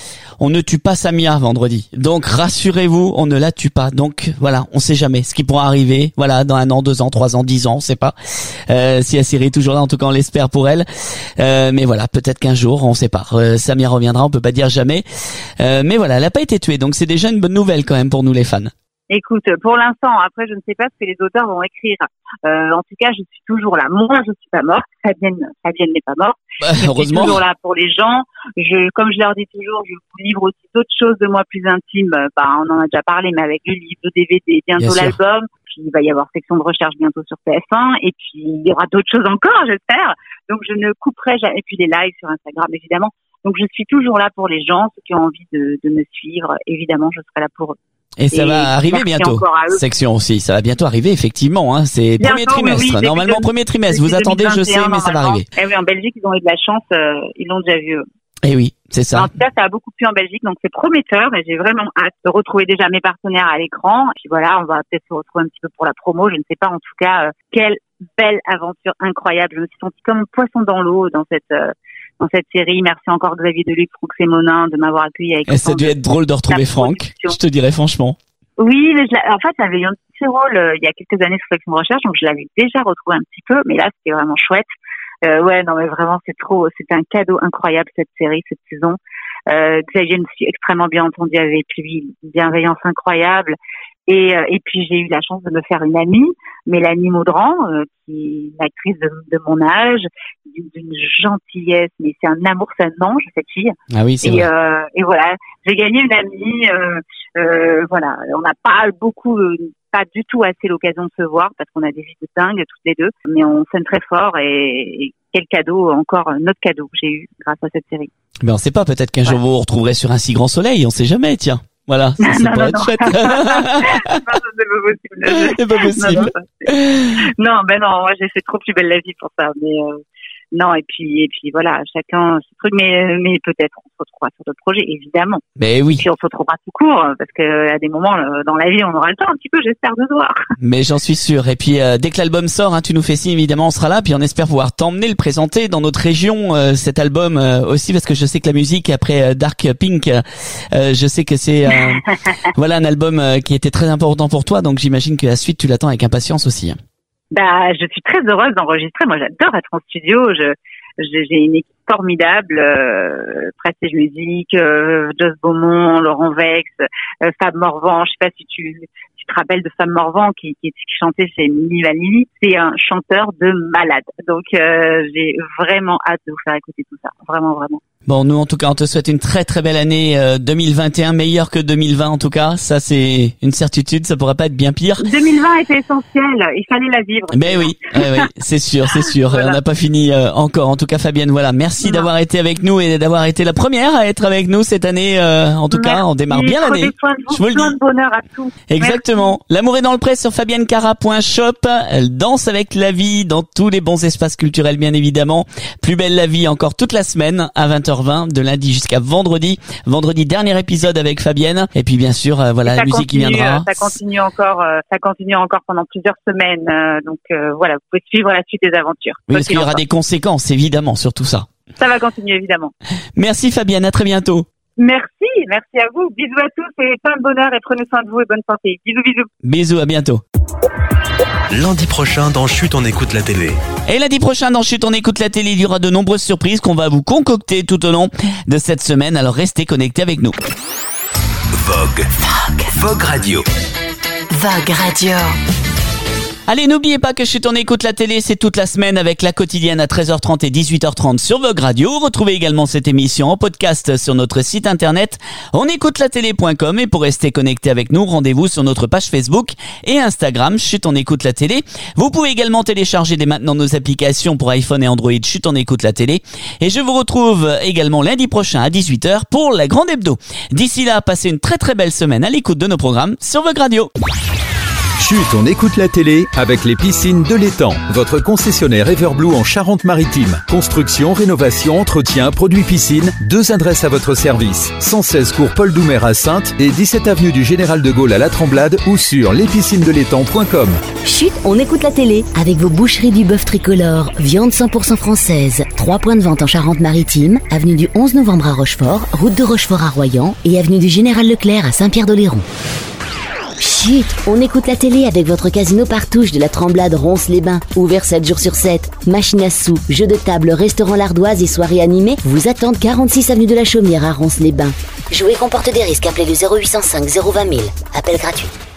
on ne tue pas Samia vendredi. Donc rassurez-vous, on ne la tue pas. Donc voilà, on sait jamais ce qui pourra arriver. Voilà, dans un an, deux ans, trois ans, dix ans, on sait pas. Euh, si la série est toujours là, en tout cas on l'espère pour elle. Euh, mais voilà, peut-être qu'un jour, on sait pas. Euh, Samia reviendra, on peut pas dire jamais. Euh, mais voilà, elle a pas été tuée, donc c'est déjà une bonne nouvelle quand même pour nous les fans. Écoute, pour l'instant, après, je ne sais pas ce que les auteurs vont écrire. Euh, en tout cas, je suis toujours là. Moi, je suis pas morte. Fabienne, Fabienne n'est pas morte. Bah, je heureusement. suis toujours là pour les gens. Je, comme je leur dis toujours, je vous livre aussi d'autres choses de moi plus intimes. Bah, on en a déjà parlé, mais avec le livre, le D V D, bientôt Bien sûr. l'album. Puis, il va y avoir section de recherche bientôt sur T F un. Et puis, il y aura d'autres choses encore, j'espère. Donc, je ne couperai jamais. Et puis, les lives sur Instagram, évidemment. Donc, je suis toujours là pour les gens, ceux qui ont envie de, de me suivre. Évidemment, je serai là pour eux. Et ça Et va arriver merci bientôt. encore à eux. Section aussi, ça va bientôt arriver effectivement. Hein. C'est Bientôt, premier trimestre. oui, oui, Normalement début premier trimestre. Vous début attendez, je sais, deux mille vingt et un, mais ça va normalement. arriver. Eh oui, en Belgique, ils ont eu de la chance, euh, ils l'ont déjà vu. eux. Eh oui, c'est ça. En tout cas, ça a beaucoup plu en Belgique, donc c'est prometteur. Mais j'ai vraiment hâte de retrouver déjà mes partenaires à l'écran. Et puis voilà, on va peut-être se retrouver un petit peu pour la promo. Je ne sais pas, en tout cas, euh, quelle belle aventure incroyable. Je me suis sentie comme un poisson dans l'eau dans cette euh, dans cette série. Merci encore Xavier Deluc, Franck Sémonin de m'avoir accueilli avec. Et ça a dû être drôle de retrouver Franck. Je te dirais franchement. Oui, mais je l'a- en fait, j'avais eu un petit rôle euh, il y a quelques années sur Section de Recherche, donc je l'avais déjà retrouvé un petit peu, mais là, c'était vraiment chouette. Euh, ouais, non, mais vraiment, c'est trop, c'était un cadeau incroyable cette série, cette saison. Euh, Xavier me suis extrêmement bien entendu avec lui, une bienveillance incroyable. Et, euh, et puis j'ai eu la chance de me faire une amie, Mélanie Maudran, euh, qui est une actrice de, de mon âge, d'une, d'une gentillesse, mais c'est un amour, c'est un ange cette fille. Ah oui, c'est Et, vrai. euh, et voilà, j'ai gagné une amie. Euh, euh, voilà, on n'a pas beaucoup, euh, pas du tout assez l'occasion de se voir parce qu'on a des vies de dingue toutes les deux, mais on s'aime très fort et, et quel cadeau, encore notre cadeau que j'ai eu grâce à cette série. Mais on sait pas, peut-être qu'un jour vous vous retrouverez sur un si grand soleil, on sait jamais, tiens. Voilà, ça, ça Non, pourrait non, être non. chouette. Non, ça, c'est pas possible. C'est pas possible. Non, non, ça, c'est- non, ben non, moi j'ai fait trop plus belle la vie pour ça, mais euh, non, et puis et puis voilà, chacun ses trucs, mais mais peut-être on se retrouvera sur d'autres projets, évidemment. Mais oui. Et puis on se retrouvera tout court, parce que à des moments euh, dans la vie, on aura le temps un petit peu, j'espère, de se voir. Mais j'en suis sûr. Et puis euh, dès que l'album sort, hein, tu nous fais signe, évidemment, on sera là. Puis on espère pouvoir t'emmener le présenter dans notre région, euh, cet album euh, aussi, parce que je sais que la musique après euh, Dark Pink, euh, je sais que c'est euh, voilà un album euh, qui était très important pour toi. Donc j'imagine que la suite, tu l'attends avec impatience aussi. Bah, je suis très heureuse d'enregistrer. Moi, j'adore être en studio. Je, je- j'ai une équipe formidable, euh, Prestige Musique, euh, Joss Beaumont, Laurent Vex, euh, Fab Morvan. Je sais pas si tu, tu te rappelles de Fab Morvan qui, qui, qui chantait chez Mini Vanilli. C'est un chanteur de malade. Donc, euh, j'ai vraiment hâte de vous faire écouter tout ça. Vraiment, vraiment. Bon, nous en tout cas, on te souhaite une très très belle année euh, deux mille vingt et un, meilleure que deux mille vingt en tout cas. Ça, c'est une certitude. Ça pourrait pas être bien pire. deux mille vingt était essentiel. Il fallait la vivre. Ben oui, ouais, ouais, c'est sûr, c'est sûr. Voilà. On n'a pas fini euh, encore. En tout cas, Fabienne, voilà, merci Non. d'avoir été avec nous et d'avoir été la première à être avec nous cette année. euh, en tout cas, on démarre bien Prenez l'année. soin de vous, Je vous le plein dis. de bonheur à tous. Exactement. L'amour est dans le pré sur fabienne cara point shop. Elle danse avec la vie dans tous les bons espaces culturels, bien évidemment. Plus belle la vie encore toute la semaine à vingt heures vingt, de lundi jusqu'à vendredi. Vendredi, dernier épisode avec Fabienne. Et puis, bien sûr, euh, voilà, Et la ça musique qui continue, viendra. euh, Ça continue encore, euh, ça continue encore pendant plusieurs semaines. euh, donc euh, voilà, vous pouvez suivre la suite des aventures. Oui, Quoi parce qu'il y en aura soit. des conséquences, évidemment, sur tout ça. Ça va continuer évidemment. Merci Fabienne, à très bientôt. Merci, merci à vous. Bisous à tous et plein de bonheur et prenez soin de vous et bonne santé. Bisous, bisous. Bisous, à bientôt. Lundi prochain dans Chut, on écoute la télé. Et lundi prochain dans Chut, on écoute la télé, il y aura de nombreuses surprises qu'on va vous concocter tout au long de cette semaine, alors restez connectés avec nous. Vogue. Vogue. Vogue Radio. Vogue Radio. Allez, n'oubliez pas que Chut, on écoute la télé, c'est toute la semaine avec la quotidienne à treize heures trente et dix-huit heures trente sur Vogue Radio. Retrouvez également cette émission en podcast sur notre site internet onécoutelatélé point com et pour rester connecté avec nous, rendez-vous sur notre page Facebook et Instagram Chut, on écoute la télé. Vous pouvez également télécharger dès maintenant nos applications pour iPhone et Android Chut, on écoute la télé. Et je vous retrouve également lundi prochain à dix-huit heures pour la grande hebdo. D'ici là, passez une très très belle semaine à l'écoute de nos programmes sur Vogue Radio. Chut, on écoute la télé avec les piscines de l'Étang. Votre concessionnaire Everblue en Charente-Maritime. Construction, rénovation, entretien, produits piscine. Deux adresses à votre service. cent seize cours Paul Doumer à Saintes et dix-sept avenue du Général de Gaulle à La Tremblade ou sur les piscines de l'étang point com. Chut, on écoute la télé avec vos boucheries du bœuf tricolore. Viande cent pour cent française. Trois points de vente en Charente-Maritime. Avenue du onze novembre à Rochefort. Route de Rochefort à Royan. Et avenue du Général Leclerc à Saint-Pierre-d'Oléron. Chut, on écoute la télé avec votre casino Partouche de la Tremblade Ronces-les-Bains. Ouvert sept jours sur sept. Machine à sous, jeux de table, restaurant l'ardoise et soirées animées vous attendent quarante-six avenue de la Chaumière à Ronces-les-Bains. Jouer comporte des risques. Appelez le zéro huit cent cinq zéro vingt mille. Appel gratuit.